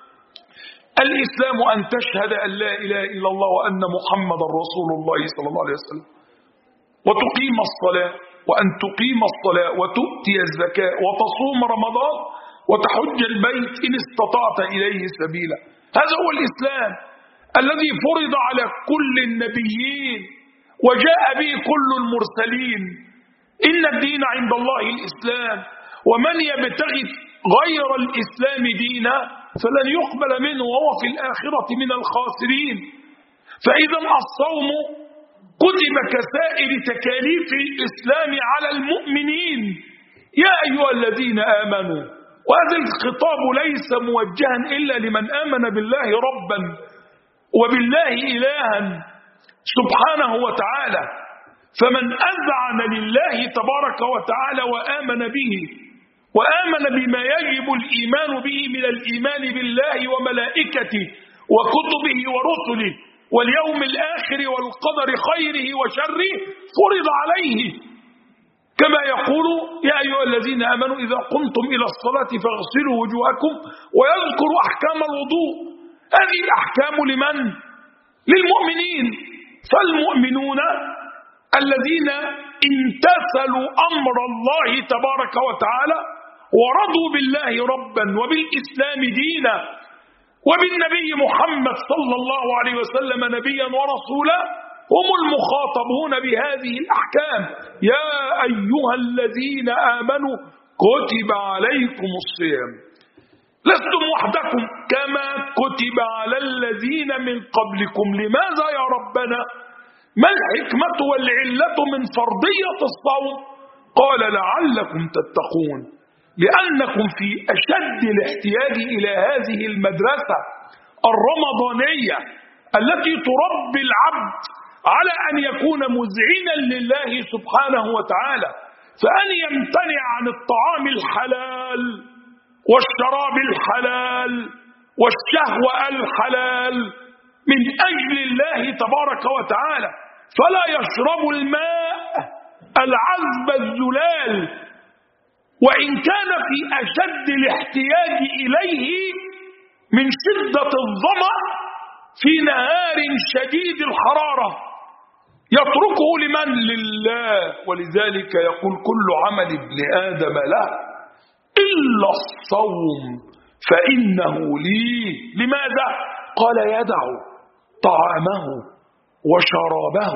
A: الإسلام أن تشهد أن لا إله إلا الله وأن محمد رسول الله صلى الله عليه وسلم، وتقيم الصلاة، وأن تقيم الصلاة وتؤتي الزكاة وتصوم رمضان وتحج البيت إن استطعت إليه سبيلا. هذا هو الإسلام الذي فرض على كل النبيين وجاء به كل المرسلين. إن الدين عند الله الإسلام، ومن يبتغي غير الإسلام دينا فلن يقبل منه وهو في الآخرة من الخاسرين. فإذا الصوم كتب كسائر تكاليف الإسلام على المؤمنين، يا أيها الذين آمنوا. وهذا الخطاب ليس موجها إلا لمن آمن بالله ربا وبالله إلها سبحانه وتعالى، فمن أذعن لله تبارك وتعالى وآمن به وآمن بما يجب الإيمان به من الإيمان بالله وملائكته وكتبه ورسله واليوم الآخر والقدر خيره وشره فرض عليه، كما يقول: يا أيها الذين آمنوا إذا قمتم إلى الصلاة فاغسلوا وجوهكم، ويذكر أحكام الوضوء. هذه الأحكام لمن؟ للمؤمنين. فالمؤمنون الذين امتثلوا أمر الله تبارك وتعالى ورضوا بالله ربا وبالإسلام دينا وبالنبي محمد صلى الله عليه وسلم نبيا ورسولا هم المخاطبون بهذه الأحكام. يا أيها الذين آمنوا كتب عليكم الصيام، لستم وحدكم كما كتب على الذين من قبلكم. لماذا يا ربنا؟ ما الحكمة والعلة من فرضية الصوم قال لعلكم تتقون، لأنكم في أشد الاحتياج إلى هذه المدرسة الرمضانية التي تربي العبد على أن يكون مذعنا لله سبحانه وتعالى، فأن يمتنع عن الطعام الحلال والشراب الحلال والشهوة الحلال من أجل الله تبارك وتعالى، فلا يشرب الماء العذب الزلال وإن كان في أشد الاحتياج إليه من شدة الظمأ في نهار شديد الحرارة، يتركه لمن؟ لله. ولذلك يقول كل عمل ابن آدم له إلا الصوم فإنه لي. لماذا؟ قال يدع طعامه وشرابه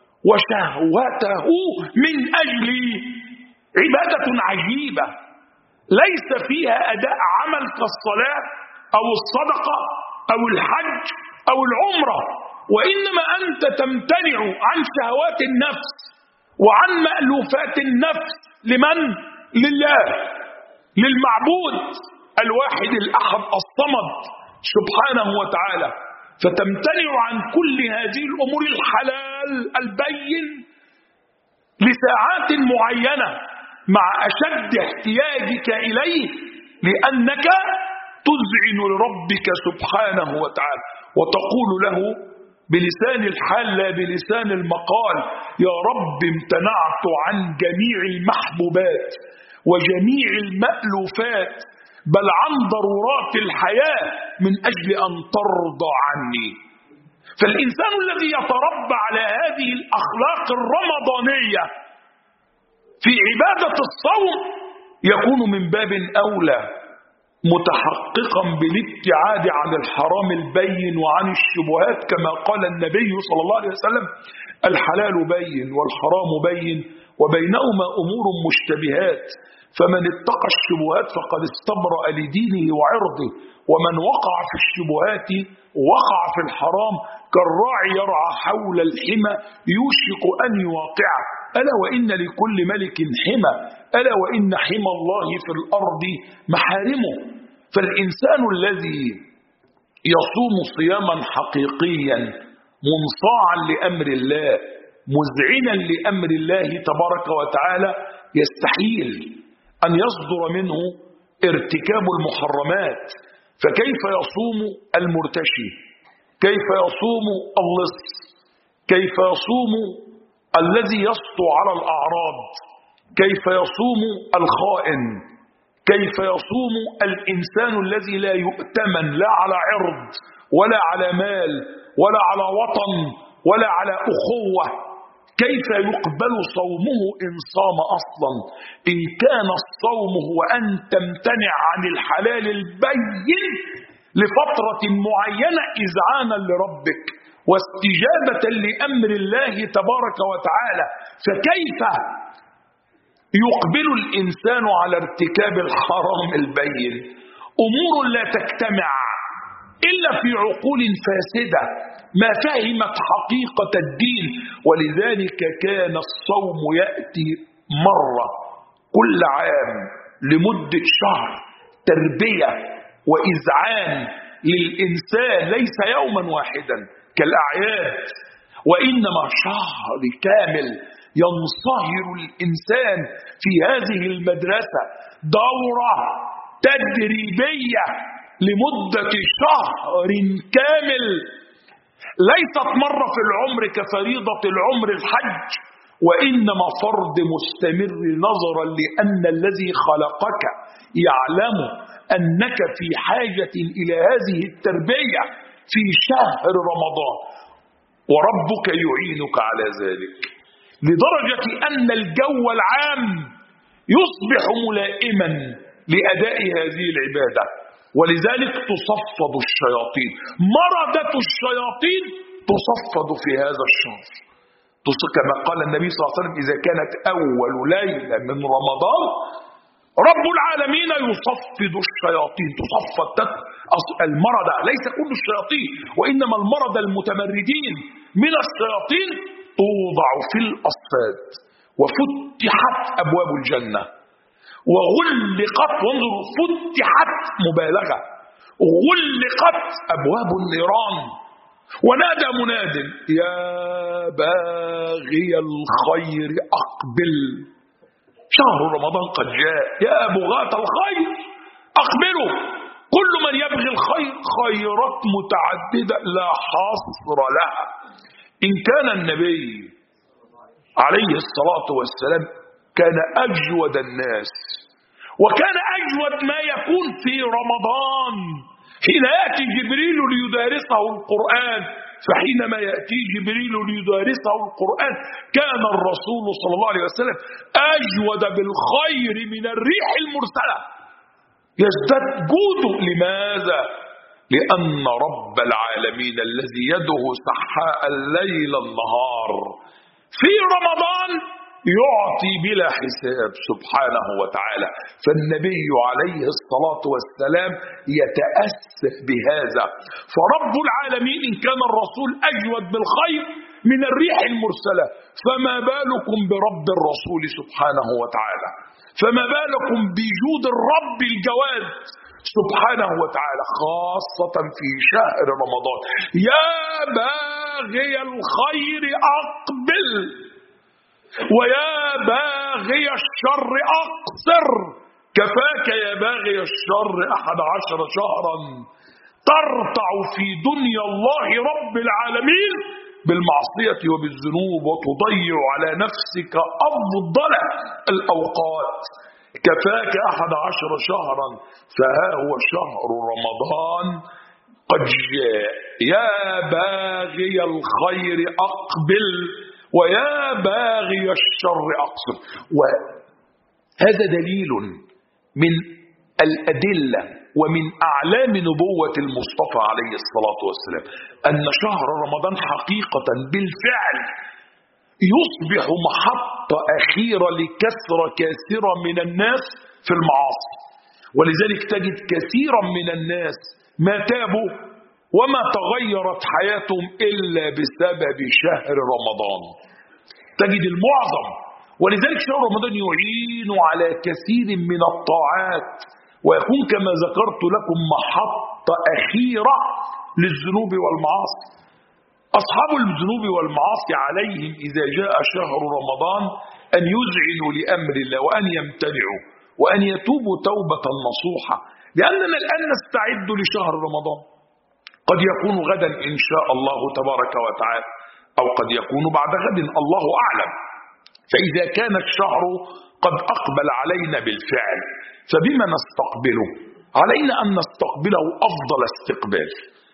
A: وشهوته من أجلي. عبادة عجيبة ليس فيها أداء عمل كالصلاة أو الصدقة أو الحج أو العمرة، وإنما أنت تمتنع عن شهوات النفس وعن مألوفات النفس. لمن؟ لله، للمعبود الواحد الأحد الصمد سبحانه وتعالى. فتمتنع عن كل هذه الأمور الحلال البين لساعات معينة مع أشد احتياجك إليه، لأنك تذعن لربك سبحانه وتعالى وتقول له بلسان الحال لا بلسان المقال: يا رب امتنعت عن جميع المحبوبات وجميع المألوفات بل عن ضرورات الحياة من أجل أن ترضى عني. فالإنسان الذي يتربى على هذه الأخلاق الرمضانية في عبادة الصوم يكون من باب أولى متحققا بالابتعاد عن الحرام البين وعن الشبهات، كما قال النبي صلى الله عليه وسلم: الحلال بين والحرام بين وبينهما أمور مشتبهات، فمن اتقى الشبهات فقد استبرأ لدينه وعرضه، ومن وقع في الشبهات وقع في الحرام كالراعي يرعى حول الحمى يوشك أن يواقعه. ألا وإن لكل ملك حمى، ألا وإن حمى الله في الأرض محارمه. فالإنسان الذي يصوم صياما حقيقيا منصاعا لأمر الله مذعنا لأمر الله تبارك وتعالى يستحيل أن يصدر منه ارتكاب المحرمات. فكيف يصوم المرتشي؟ كيف يصوم اللص؟ كيف يصوم الذي يسطو على الأعراض؟ كيف يصوم الخائن؟ كيف يصوم الإنسان الذي لا يؤتمن لا على عرض ولا على مال ولا على وطن ولا على أخوة؟ كيف يقبل صومه إن صام أصلا؟ إن كان الصوم هو أن تمتنع عن الحلال البين لفترة معينة إذعانا لربك واستجابة لأمر الله تبارك وتعالى، فكيف يقبل الإنسان على ارتكاب الحرام البين؟ أمور لا تجتمع إلا في عقول فاسدة ما فهمت حقيقة الدين. ولذلك كان الصوم يأتي مرة كل عام لمدة شهر تربية وإذعان للإنسان، ليس يوما واحدا كالأعياد، وإنما شهر كامل ينصهر الإنسان في هذه المدرسة دورة تدريبية لمدة شهر كامل، ليست مرة في العمر كفريضة العمر الحج، وإنما فرض مستمر نظرا لأن الذي خلقك يعلم أنك في حاجة إلى هذه التربية في شهر رمضان، وربك يعينك على ذلك، لدرجة أن الجو العام يصبح ملائما لأداء هذه العبادة. ولذلك تصفد الشياطين، مردة الشياطين تصفد في هذا الشهر، كما قال النبي صلى الله عليه وسلم: إذا كانت أول ليلة من رمضان رب العالمين يصفد الشياطين. تصفد المردة، ليس كل الشياطين وإنما المردة المتمردين من الشياطين توضع في الأصفاد وفتحت أبواب الجنة وغلقت، وانظروا فتحت مبالغة، غلقت أبواب النيران. ونادى مناد يا باغي الخير أقبل، شهر رمضان قد جاء، يا بغاة الخير أقبلوا. كل من يبغي الخير، خيرات متعددة لا حصر لها. إن كان النبي عليه الصلاة والسلام كان أجود الناس، وكان أجود ما يكون في رمضان حين يأتي جبريل ليدارسه القرآن، فحينما يأتي جبريل ليدارسه القرآن كان الرسول صلى الله عليه وسلم أجود بالخير من الريح المرسلة، يزداد جوده. لماذا؟ لأن رب العالمين الذي يده سحاء الليل النهار في رمضان يعطي بلا حساب سبحانه وتعالى. فالنبي عليه الصلاة والسلام يتأسف بهذا. فرب العالمين إن كان الرسول أجود بالخير من الريح المرسلة، فما بالكم برب الرسول سبحانه وتعالى، فما بالكم بجود الرب الجواد سبحانه وتعالى، خاصة في شهر رمضان. يا باغي الخير أقبل، ويا باغي الشر أقصر. كفاك يا باغي الشر 11 شهرا ترتع في دنيا الله رب العالمين بالمعصية وبالذنوب، وتضيع على نفسك أفضل الأوقات. كفاك 11 شهرا، فها هو شهر رمضان قد جاء. يا باغي الخير أقبل، ويا باغي الشر أقصر. وهذا دليل من الأدلة ومن أعلام نبوة المصطفى عليه الصلاة والسلام أن شهر رمضان حقيقة بالفعل يصبح محطة أخيرة لكثرة كثيرة من الناس في المعاصي. ولذلك تجد كثيرا من الناس ما تابوا وما تغيرت حياتهم إلا بسبب شهر رمضان، تجد المعظم. ولذلك شهر رمضان يعين على كثير من الطاعات، ويكون كما ذكرت لكم محطة أخيرة للذنوب والمعاصي. أصحاب الذنوب والمعاصي عليهم إذا جاء شهر رمضان أن يذعنوا لأمر الله، وأن يمتنعوا، وأن يتوبوا توبة نصوحة، لأننا الآن نستعد لشهر رمضان. قد يكون غدا إن شاء الله تبارك وتعالى، أو قد يكون بعد غد، الله أعلم. فإذا كان الشهر قد أقبل علينا بالفعل، فبما نستقبله؟ علينا أن نستقبله أفضل استقبال.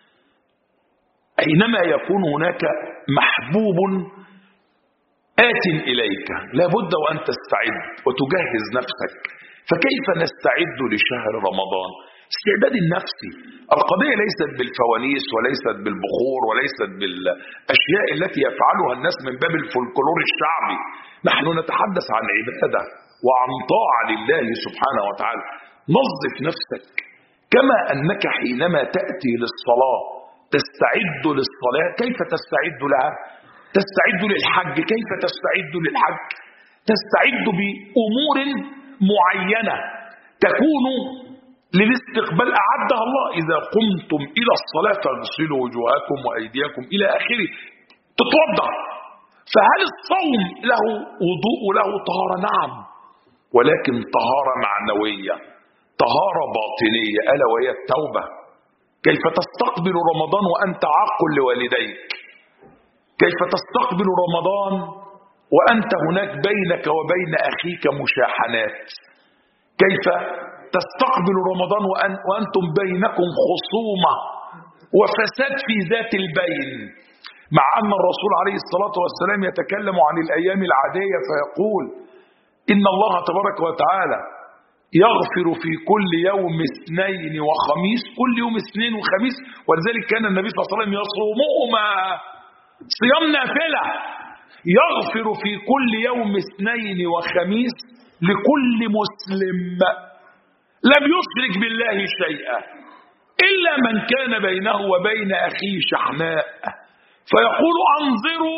A: أينما يكون هناك محبوب آت إليك لابد وأن تستعد وتجهز نفسك. فكيف نستعد لشهر رمضان؟ استعداد النفسي. القضية ليست بالفوانيس، وليست بالبخور، وليست بالأشياء التي يفعلها الناس من باب الفولكلور الشعبي. نحن نتحدث عن عبادة وعن طاعة لله سبحانه وتعالى. نظف نفسك كما أنك حينما تأتي للصلاة تستعد للصلاة. كيف تستعد لها؟ تستعد للحج. كيف تستعد للحج؟ تستعد بأمور معينة تكون للاستقبال أعدها الله. إذا قمتم إلى الصلاة فاغسلوا وجوهكم وأيديكم إلى آخره، تتوضأ. فهل الصوم له وضوء وله طهارة؟ نعم، ولكن طهارة معنوية، طهارة باطنية، ألا وهي التوبة. كيف تستقبل رمضان وأنت عاق لوالديك؟ كيف تستقبل رمضان وأنت هناك بينك وبين أخيك مشاحنات؟ كيف تستقبل رمضان وأنتم بينكم خصومة وفساد في ذات البين؟ مع أن الرسول عليه الصلاة والسلام يتكلم عن الأيام العادية فيقول إن الله تبارك وتعالى يغفر في كل يوم اثنين وخميس، كل يوم اثنين وخميس. ولذلك كان النبي صلى الله عليه وسلم يصومهما صيام نافلة، يغفر في كل يوم اثنين وخميس لكل مسلم لم يشرك بالله شيئا إلا من كان بينه وبين أخيه شحناء، فيقول أنظروا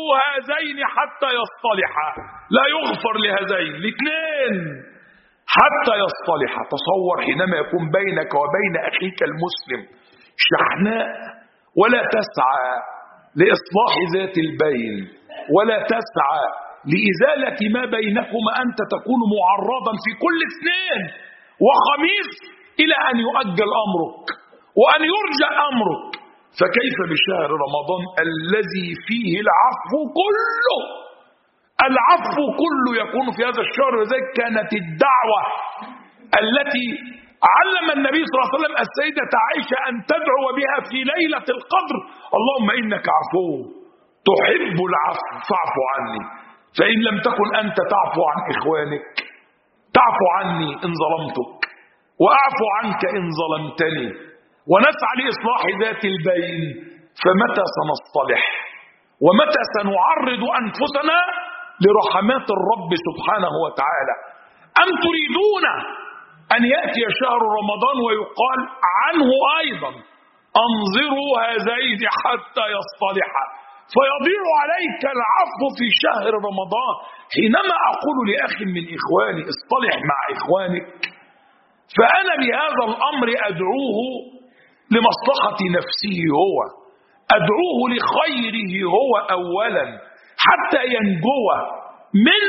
A: هذين حتى يصطلحا، لا يغفر لهذين الاثنين حتى يصطلحا. تصور حينما يكون بينك وبين أخيك المسلم شحناء ولا تسعى لإصلاح ذات البين ولا تسعى لإزالة ما بينكما، أنت تكون معرضا في كل اثنين وخميس إلى أن يؤجل أمرك وأن يرجع أمرك، فكيف بشهر رمضان الذي فيه العفو كله؟ العفو كله يكون في هذا الشهر. وذلك كانت الدعوة التي علم النبي صلى الله عليه وسلم السيدة عائشة أن تدعو بها في ليلة القدر: اللهم إنك عفو تحب العفو فاعف عني. فإن لم تكن أنت تعفو عن إخوانك تعفو عني إن ظلمتك، وأعفو عنك إن ظلمتني، ونسعى لإصلاح ذات البين، فمتى سنصطلح؟ ومتى سنعرض أنفسنا لرحمات الرب سبحانه وتعالى؟ أم تريدون أن يأتي شهر رمضان ويقال عنه أيضا: أنظروا هذين حتى يصطلحا، فيضيع عليك العفو في شهر رمضان؟ حينما أقول لأخ من إخواني اصطلح مع إخوانك، فأنا بهذا الأمر أدعوه لمصلحة نفسه هو، أدعوه لخيره هو أولا حتى ينجو من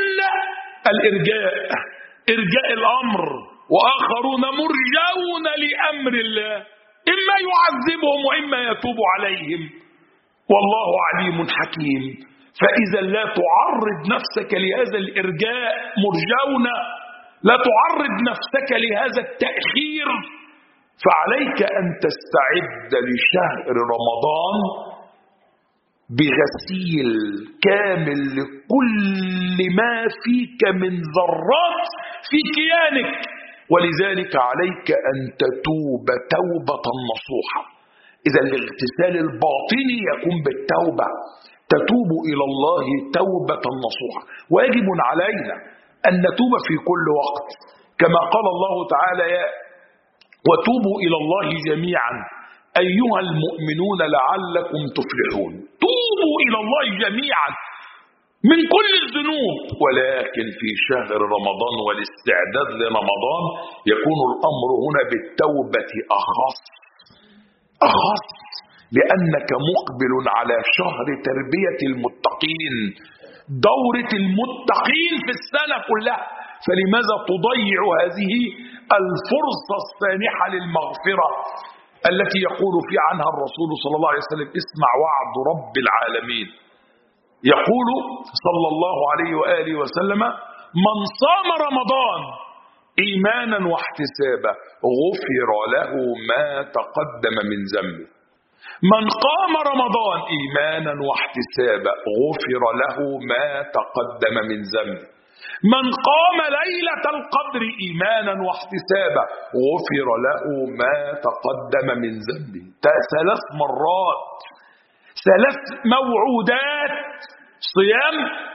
A: إرجاء الأمر، وآخرون مرجون لأمر الله إما يعذبهم وإما يتوب عليهم، والله عليم حكيم. فإذا لا تعرض نفسك لهذا الإرجاء مرجون، لا تعرض نفسك لهذا التأخير، فعليك أن تستعد لشهر رمضان بغسيل كامل لكل ما فيك من ذرات في كيانك. ولذلك عليك أن تتوب توبة نصوحة. إذا الاغتسال الباطني يكون بالتوبة، تتوب إلى الله توبة نصوحة. واجب علينا أن نتوب في كل وقت، كما قال الله تعالى: وتوبوا إلى الله جميعا أيها المؤمنون لعلكم تفلحون. توبوا إلى الله جميعا من كل الذنوب. ولكن في شهر رمضان والاستعداد لرمضان يكون الأمر هنا بالتوبة أخص، لأنك مقبل على شهر تربية المتقين، دورة المتقين في السنة كلها. فلماذا تضيع هذه الفرصة السانحة للمغفرة التي يقول في عنها الرسول صلى الله عليه وسلم: اسمع وعد رب العالمين، يقول صلى الله عليه وآله وسلم: من صام رمضان إيمانا واحتسابا غفر له ما تقدم من ذنبه. من قام رمضان إيمانا واحتسابا غفر له ما تقدم من ذنبه. من قام ليلة القدر إيمانا واحتسابا غفر له ما تقدم من ذنبه. 3 مرات، 3 موعودات: صيام،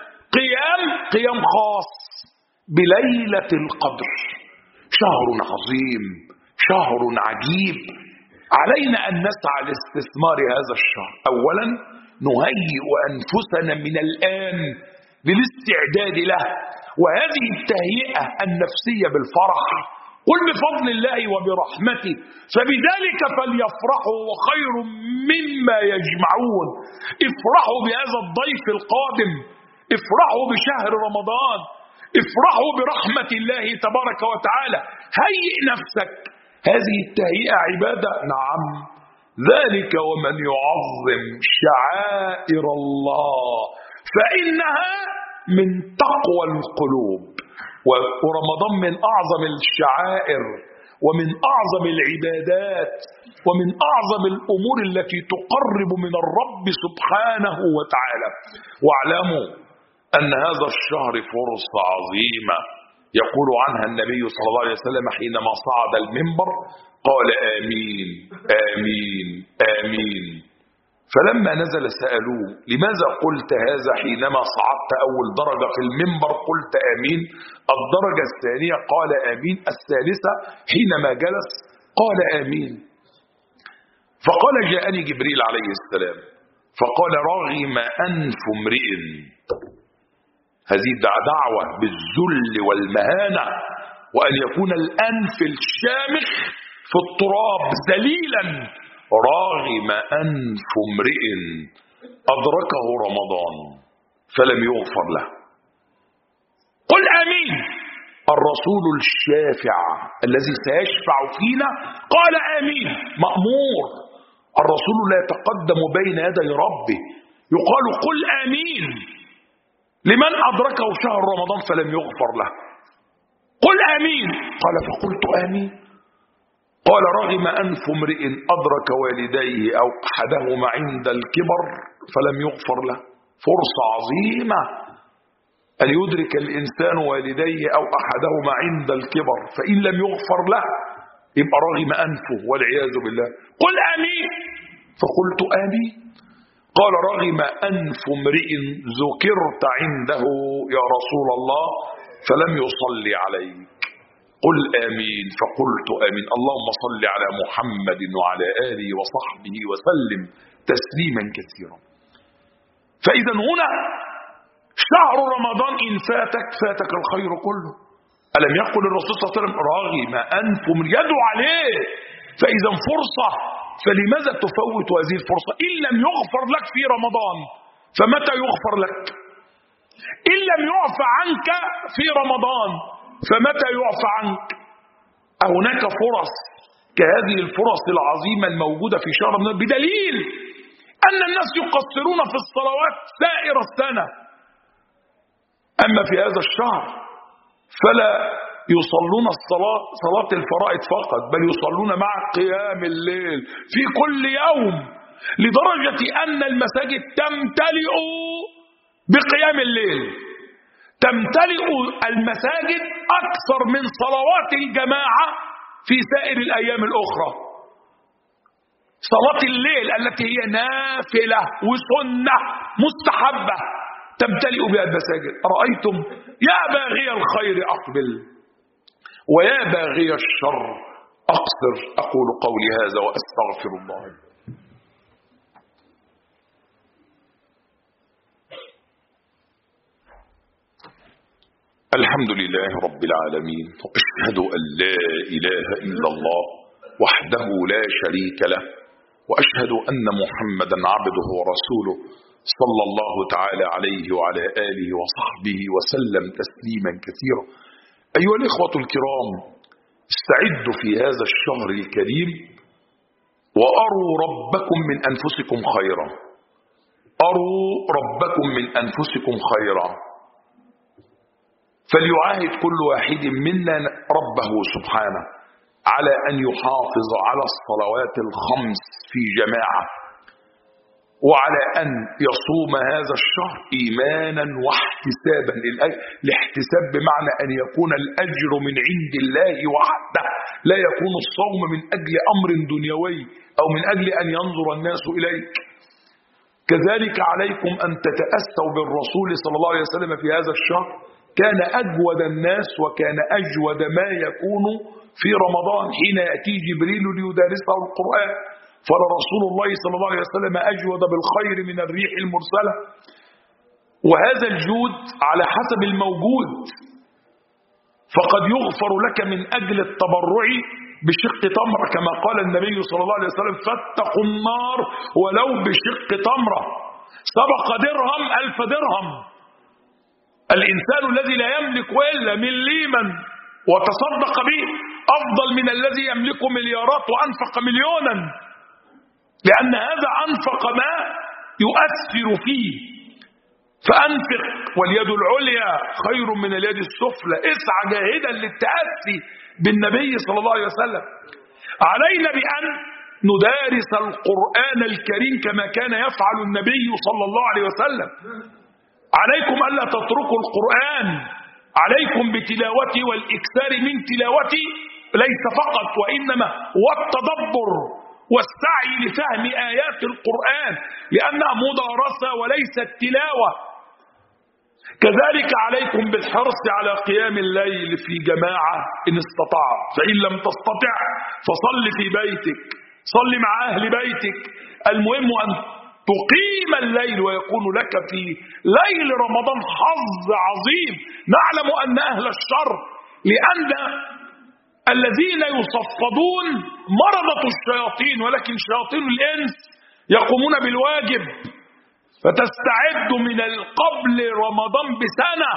A: قيام خاص بليلة القدر. شهر عظيم، شهر عجيب. علينا أن نسعى لاستثمار هذا الشهر. أولا نهيئ أنفسنا من الآن للاستعداد له، وهذه التهيئة النفسية بالفرح. قل بفضل الله وبرحمته فبذلك فليفرحوا وخير مما يجمعون. افرحوا بهذا الضيف القادم، افرحوا بشهر رمضان، افرحوا برحمة الله تبارك وتعالى. هيئ نفسك. هذه التهيئة عبادة، نعم، ذلك ومن يعظم شعائر الله فإنها من تقوى القلوب. ورمضان من أعظم الشعائر ومن أعظم العبادات ومن أعظم الأمور التي تقرب من الرب سبحانه وتعالى. واعلموا أن هذا الشهر فرصة عظيمة يقول عنها النبي صلى الله عليه وسلم حينما صعد المنبر قال: آمين آمين آمين. فلما نزل سألوه: لماذا قلت هذا حينما صعدت أول درجة في المنبر قلت آمين؟ الدرجة الثانية قال آمين، الثالثة حينما جلس قال آمين. فقال: جاءني جبريل عليه السلام فقال رغم أنف امرئ. هذه دعوة بالذل والمهانة، وأن يكون الأنف الشامخ في التراب ذليلا. رغم أنف امرئ أدركه رمضان فلم يغفر له. قل آمين. الرسول الشافع الذي سيشفع فينا قال آمين، مأمور. الرسول لا يتقدم بين يدي ربه، يقال قل آمين لمن أدركه شهر رمضان فلم يغفر له. قل آمين. قال فقلت آمين. قال رغم أنف امرئ أدرك والديه أو أحدهما عند الكبر فلم يغفر له. فرصة عظيمة أن يدرك الإنسان والديه أو أحدهما عند الكبر، فإن لم يغفر له يبقى رغم أنفه والعياذ بالله. قل آمين. فقلت آمين. قال رغم أنف امرئ ذكرت عنده يا رسول الله فلم يصلي عليك. قل آمين. فقلت آمين. اللهم صل على محمد وعلى آله وصحبه وسلم تسليما كثيرا. فإذا هنا شهر رمضان إن فاتك الخير كله. ألم يقل الرسول صلى الله عليه وسلم رغم أنف امرئ، يدعو عليه. فإذا فرصة، فلماذا تفوت هذه الفرصة؟ إن لم يغفر لك في رمضان فمتى يغفر لك؟ إن لم يعفى عنك في رمضان فمتى يعفى عنك؟ هناك فرص كهذه الفرص العظيمة الموجودة في شهر رمضان، بدليل أن الناس يقصرون في الصلوات سائر السنة، أما في هذا الشهر فلا يصلون صلاة الفرائض فقط، بل يصلون مع قيام الليل في كل يوم، لدرجة أن المساجد تمتلئ بقيام الليل. تمتلئ المساجد أكثر من صلوات الجماعة في سائر الأيام الأخرى. صلاة الليل التي هي نافلة وسنة مستحبة تمتلئ بها المساجد. أرأيتم يا باغي الخير أقبل ويا باغي الشر أقصر. أقول قولي هذا وأستغفر الله. الحمد لله رب العالمين، وأشهد أن لا إله إلا الله وحده لا شريك له، وأشهد أن محمدا عبده ورسوله صلى الله تعالى عليه وعلى آله وصحبه وسلم تسليما كثيرا. أيها الإخوة الكرام، استعدوا في هذا الشهر الكريم وأروا ربكم من أنفسكم خيرا. أروا ربكم من أنفسكم خيرا. فليعاهد كل واحد منا ربه سبحانه على أن يحافظ على الصلوات الخمس في جماعة، وعلى أن يصوم هذا الشهر إيمانا واحتسابا. الاحتساب بمعنى أن يكون الأجر من عند الله وحده، لا يكون الصوم من أجل أمر دنيوي أو من أجل أن ينظر الناس إليك. كذلك عليكم أن تتأسوا بالرسول صلى الله عليه وسلم في هذا الشهر. كان أجود الناس وكان أجود ما يكون في رمضان حين يأتي جبريل ليدارسه القرآن، فلرسول الله صلى الله عليه وسلم أجود بالخير من الريح المرسلة. وهذا الجود على حسب الموجود، فقد يغفر لك من أجل التبرع بشق تمرة، كما قال النبي صلى الله عليه وسلم فاتقوا النار ولو بشق تمرة. سبق درهم 1000 درهم. الإنسان الذي لا يملك إلا مليما وتصدق به أفضل من الذي يملك مليارات وأنفق مليونا، لأن هذا أنفق ما يؤثر فيه. فأنفق واليد العليا خير من اليد السفلى. اسعى جاهدا للتأسي بالنبي صلى الله عليه وسلم. علينا بأن ندارس القرآن الكريم كما كان يفعل النبي صلى الله عليه وسلم. عليكم ألا تتركوا القرآن، عليكم بتلاوتي والإكثار من تلاوتي، ليس فقط وإنما والتدبر والسعي لفهم آيات القرآن، لأنها مدارسة وليست تلاوة. كذلك عليكم بالحرص على قيام الليل في جماعة إن استطعت، فإن لم تستطع فصل في بيتك، صل مع أهل بيتك. المهم أن تقيم الليل ويكون لك في ليل رمضان حظ عظيم. نعلم أن أهل الشر لأن الذين يصفدون مرضة الشياطين، ولكن شياطين الإنس يقومون بالواجب، فتستعد من قبل رمضان بسنة،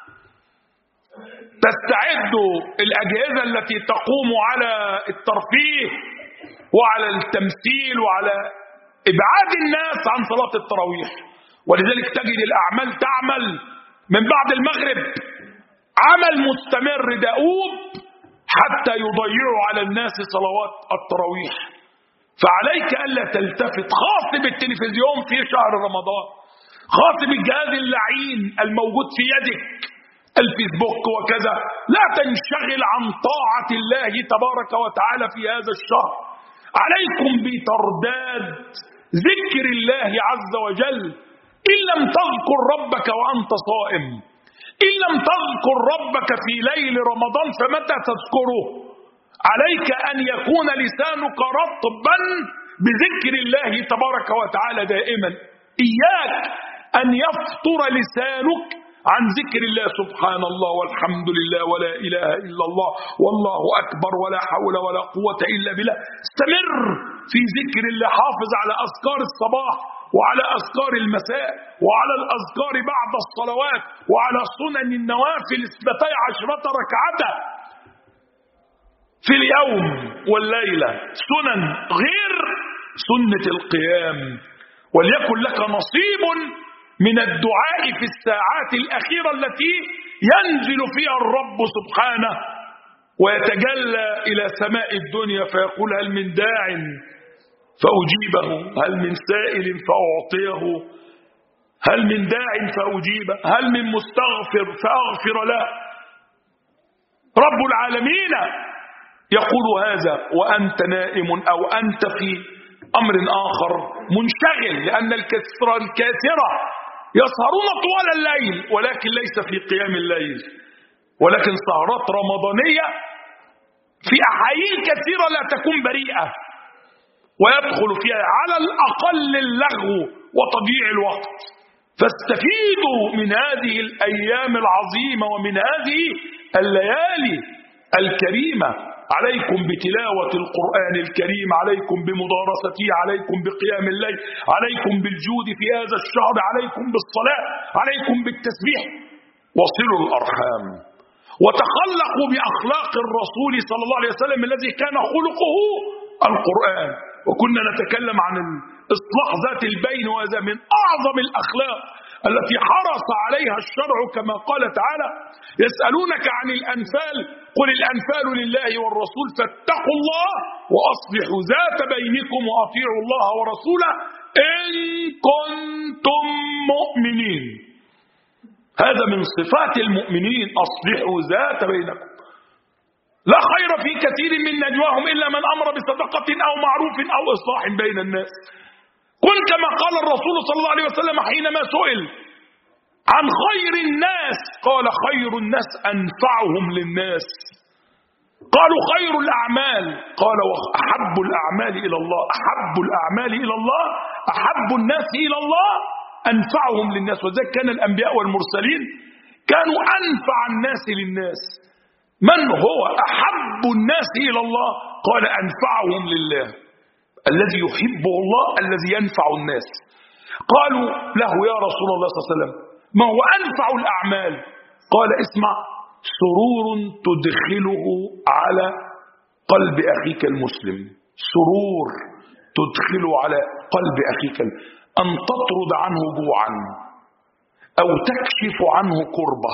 A: تستعد الأجهزة التي تقوم على الترفيه وعلى التمثيل وعلى إبعاد الناس عن صلاة التراويح. ولذلك تجد الأعمال تعمل من بعد المغرب عمل مستمر دؤوب حتى يضيعوا على الناس صلوات التراويح. فعليك ألا تلتفت، خاص بالتلفزيون في شهر رمضان، خاص بالجهاز اللعين الموجود في يدك الفيسبوك وكذا، لا تنشغل عن طاعة الله تبارك وتعالى في هذا الشهر. عليكم بترداد ذكر الله عز وجل. إن لم تذكر ربك وأنت صائم، إن لم تذكر ربك في ليل رمضان فمتى تذكره؟ عليك أن يكون لسانك رطبا بذكر الله تبارك وتعالى دائما. إياك أن يفطر لسانك عن ذكر الله، سبحان الله والحمد لله ولا إله إلا الله والله أكبر ولا حول ولا قوة إلا بالله. استمر في ذكر الله، حافظ على أذكار الصباح وعلى أذكار المساء وعلى الأذكار بعد الصلوات وعلى سنن النوافل 12 ركعة في اليوم والليلة، سنن غير سنة القيام. وليكن لك نصيب من الدعاء في الساعات الأخيرة التي ينزل فيها الرب سبحانه ويتجلى إلى سماء الدنيا فيقول هل من داع فأجيبه، هل من سائل فأعطيه، هل من داع فأجيبه، هل من مستغفر فأغفر له. رب العالمين يقول هذا وأنت نائم أو أنت في أمر آخر منشغل، لأن الكثرة يسهرون طوال الليل ولكن ليس في قيام الليل، ولكن سهرات رمضانية في أحايين كثيرة لا تكون بريئة ويدخل فيها على الأقل اللغو وتضييع الوقت. فاستفيدوا من هذه الأيام العظيمة ومن هذه الليالي الكريمة. عليكم بتلاوة القرآن الكريم، عليكم بمدارسته، عليكم بقيام الليل، عليكم بالجود في هذا الشهر، عليكم بالصلاة، عليكم بالتسبيح. وصلوا الأرحام وتخلقوا بأخلاق الرسول صلى الله عليه وسلم الذي كان خلقه القرآن. وكنا نتكلم عن إصلاح ذات البين، وهذا من أعظم الأخلاق التي حرص عليها الشرع، كما قال تعالى يسألونك عن الأنفال قل الأنفال لله والرسول فاتقوا الله وأصلحوا ذات بينكم وأطيعوا الله ورسوله إن كنتم مؤمنين. هذا من صفات المؤمنين، أصلحوا ذات بينكم. لا خير في كثير من نجواهم إلا من أمر بصدقة أو معروف أو إصلاح بين الناس. كن كما قال الرسول صلى الله عليه وسلم حينما سئل عن خير الناس قال خير الناس أنفعهم للناس. قالوا خير الأعمال قال وأحب الأعمال إلى الله، أحب الأعمال إلى الله، أحب الناس إلى الله أنفعهم للناس. وذلك كان الأنبياء والمرسلين كانوا أنفع الناس للناس. من هو أحب الناس إلى الله؟ قال أنفعهم لله، الذي يحبه الله الذي ينفع الناس. قالوا له يا رسول الله صلى الله عليه وسلم ما هو أنفع الأعمال؟ قال اسمع، سرور تدخله على قلب أخيك المسلم، سرور تدخله على قلب أخيك، أن تطرد عنه جوعا أو تكشف عنه كربة،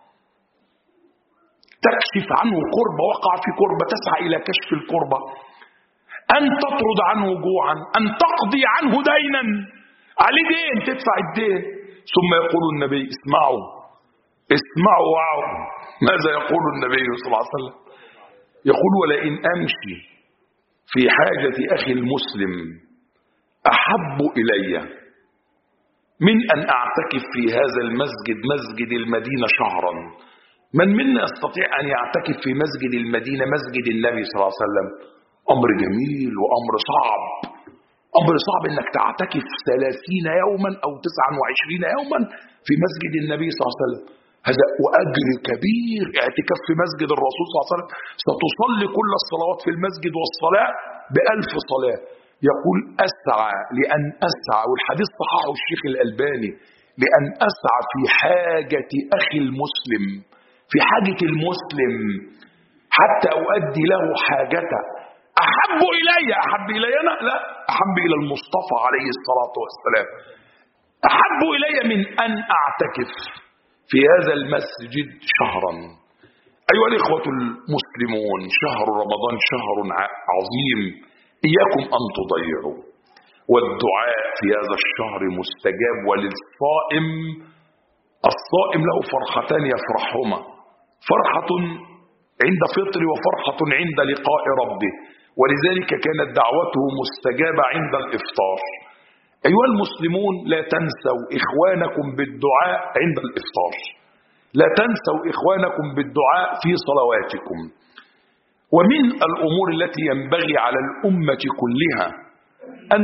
A: تكشف عنه كربة، وقع في كربة تسعى إلى كشف الكربة، أن تطرد عنه جوعا، أن تقضي عنه دينا، عليه دين تدفع الدين. ثم يقول النبي اسمعوا اسمعوا وعوا، ماذا يقول النبي صلى الله عليه وسلم؟ يقول ولئن أمشي في حاجة أخي المسلم أحب إلي من أن أعتكف في هذا المسجد مسجد المدينة شهرا. من منا يستطيع أن يعتكف في مسجد المدينة مسجد النبي صلى الله عليه وسلم؟ أمر جميل وأمر صعب، أمر صعب أنك تعتكف 30 يوما أو 29 يوما في مسجد النبي صلى الله عليه وسلم. هذا وأجر كبير. اعتكاف في مسجد الرسول صلى الله عليه وسلم ستصلي كل الصلوات في المسجد والصلاة ب1000 صلاة. يقول أسعى لأن أسعى، والحديث صححه الشيخ الألباني، لأن أسعى في حاجة أخي المسلم، في حاجة المسلم حتى أؤدي له حاجته. أحب إلي أنا؟ لا، أحب إلى المصطفى عليه الصلاة والسلام. أحب إلي من أن أعتكف في هذا المسجد شهرا. أيها الإخوة المسلمون، شهر رمضان شهر عظيم، إياكم أن تضيعوا. والدعاء في هذا الشهر مستجاب. وللصائم، الصائم له فرحتان يفرحهما، فرحة عند فطر وفرحة عند لقاء ربه، ولذلك كانت دعوته مستجابة عند الإفطار. أيها المسلمون، لا تنسوا إخوانكم بالدعاء عند الإفطار، لا تنسوا إخوانكم بالدعاء في صلواتكم. ومن الأمور التي ينبغي على الأمة كلها أن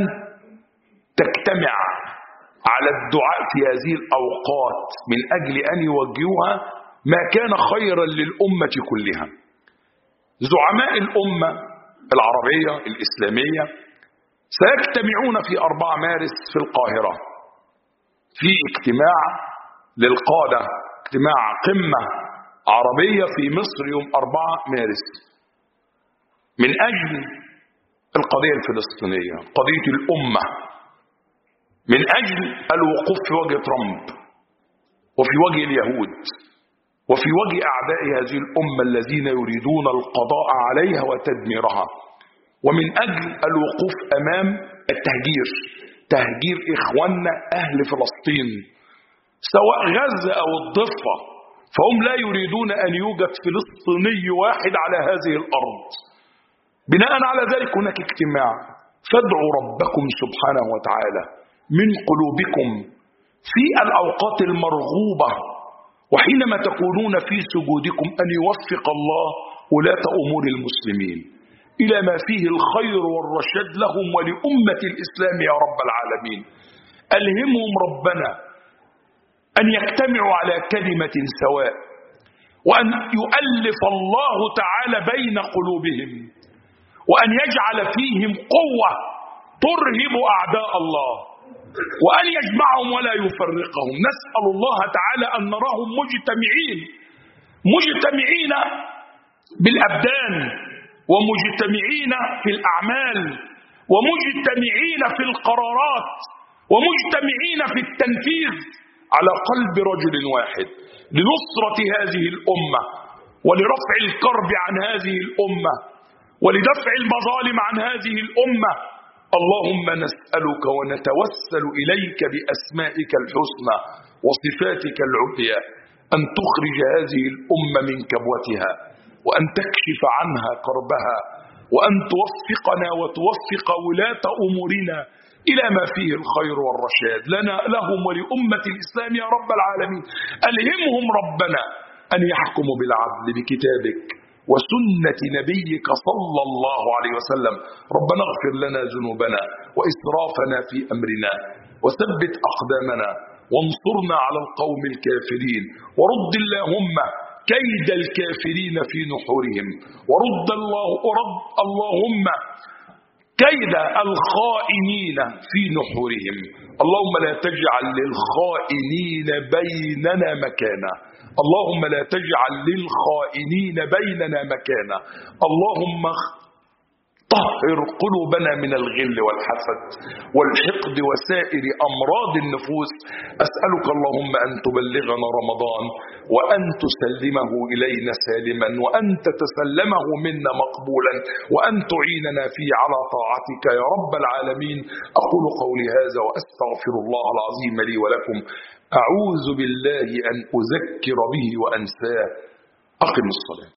A: تجتمع على الدعاء في هذه الأوقات من أجل أن يوجهوها ما كان خيرا للأمة كلها. زعماء الأمة العربية الإسلامية سيجتمعون في 4 مارس في القاهرة في اجتماع للقادة، اجتماع قمة عربية في مصر يوم 4 مارس من أجل القضية الفلسطينية، قضية الأمة، من أجل الوقوف في وجه ترامب وفي وجه اليهود وفي وجه أعداء هذه الأمة الذين يريدون القضاء عليها وتدميرها، ومن أجل الوقوف أمام التهجير، تهجير إخواننا أهل فلسطين سواء غزة أو الضفة، فهم لا يريدون أن يوجد فلسطيني واحد على هذه الأرض. بناء على ذلك هناك اجتماع، فادعوا ربكم سبحانه وتعالى من قلوبكم في الأوقات المرغوبة، وحينما تكونون في سجودكم أن يوفق الله ولاة أمور المسلمين إلى ما فيه الخير والرشاد لهم ولأمة الإسلام يا رب العالمين. ألهمهم ربنا أن يجتمعوا على كلمة سواء، وأن يؤلف الله تعالى بين قلوبهم، وأن يجعل فيهم قوة ترهب أعداء الله، وأن يجمعهم ولا يفرقهم. نسأل الله تعالى أن نراهم مجتمعين بالأبدان، ومجتمعين في الأعمال، ومجتمعين في القرارات، ومجتمعين في التنفيذ على قلب رجل واحد لنصرة هذه الأمة ولرفع الكرب عن هذه الأمة ولدفع المظالم عن هذه الأمة. اللهم نسألك ونتوسل إليك بأسمائك الحسنى وصفاتك العليا أن تخرج هذه الأمة من كبوتها، وأن تكشف عنها كربها، وأن توفقنا وتوفق ولاة أمورنا إلى ما فيه الخير والرشاد لنا لهم ولأمة الإسلام يا رب العالمين. ألهمهم ربنا أن يحكموا بالعدل بكتابك وسنة نبيك صلى الله عليه وسلم. ربنا اغفر لنا ذنوبنا وإسرافنا في أمرنا، وثبت أقدامنا، وانصرنا على القوم الكافرين، ورد اللهم كيد الكافرين في نحورهم، ورد اللهم كيد الخائنين في نحورهم. اللهم لا تجعل للخائنين بيننا مكانا، اللهم لا تجعل للخائنين بيننا مكانا. اللهم طهر قلوبنا من الغل والحسد والحقد وسائر أمراض النفوس. أسألك اللهم أن تبلغنا رمضان وأن تسلمه إلينا سالما، وأن تتسلمه منا مقبولا، وأن تعيننا فيه على طاعتك يا رب العالمين. أقول قولي هذا وأستغفر الله العظيم لي ولكم. أعوذ بالله أن أذكر به وأنساه. أقم الصلاة.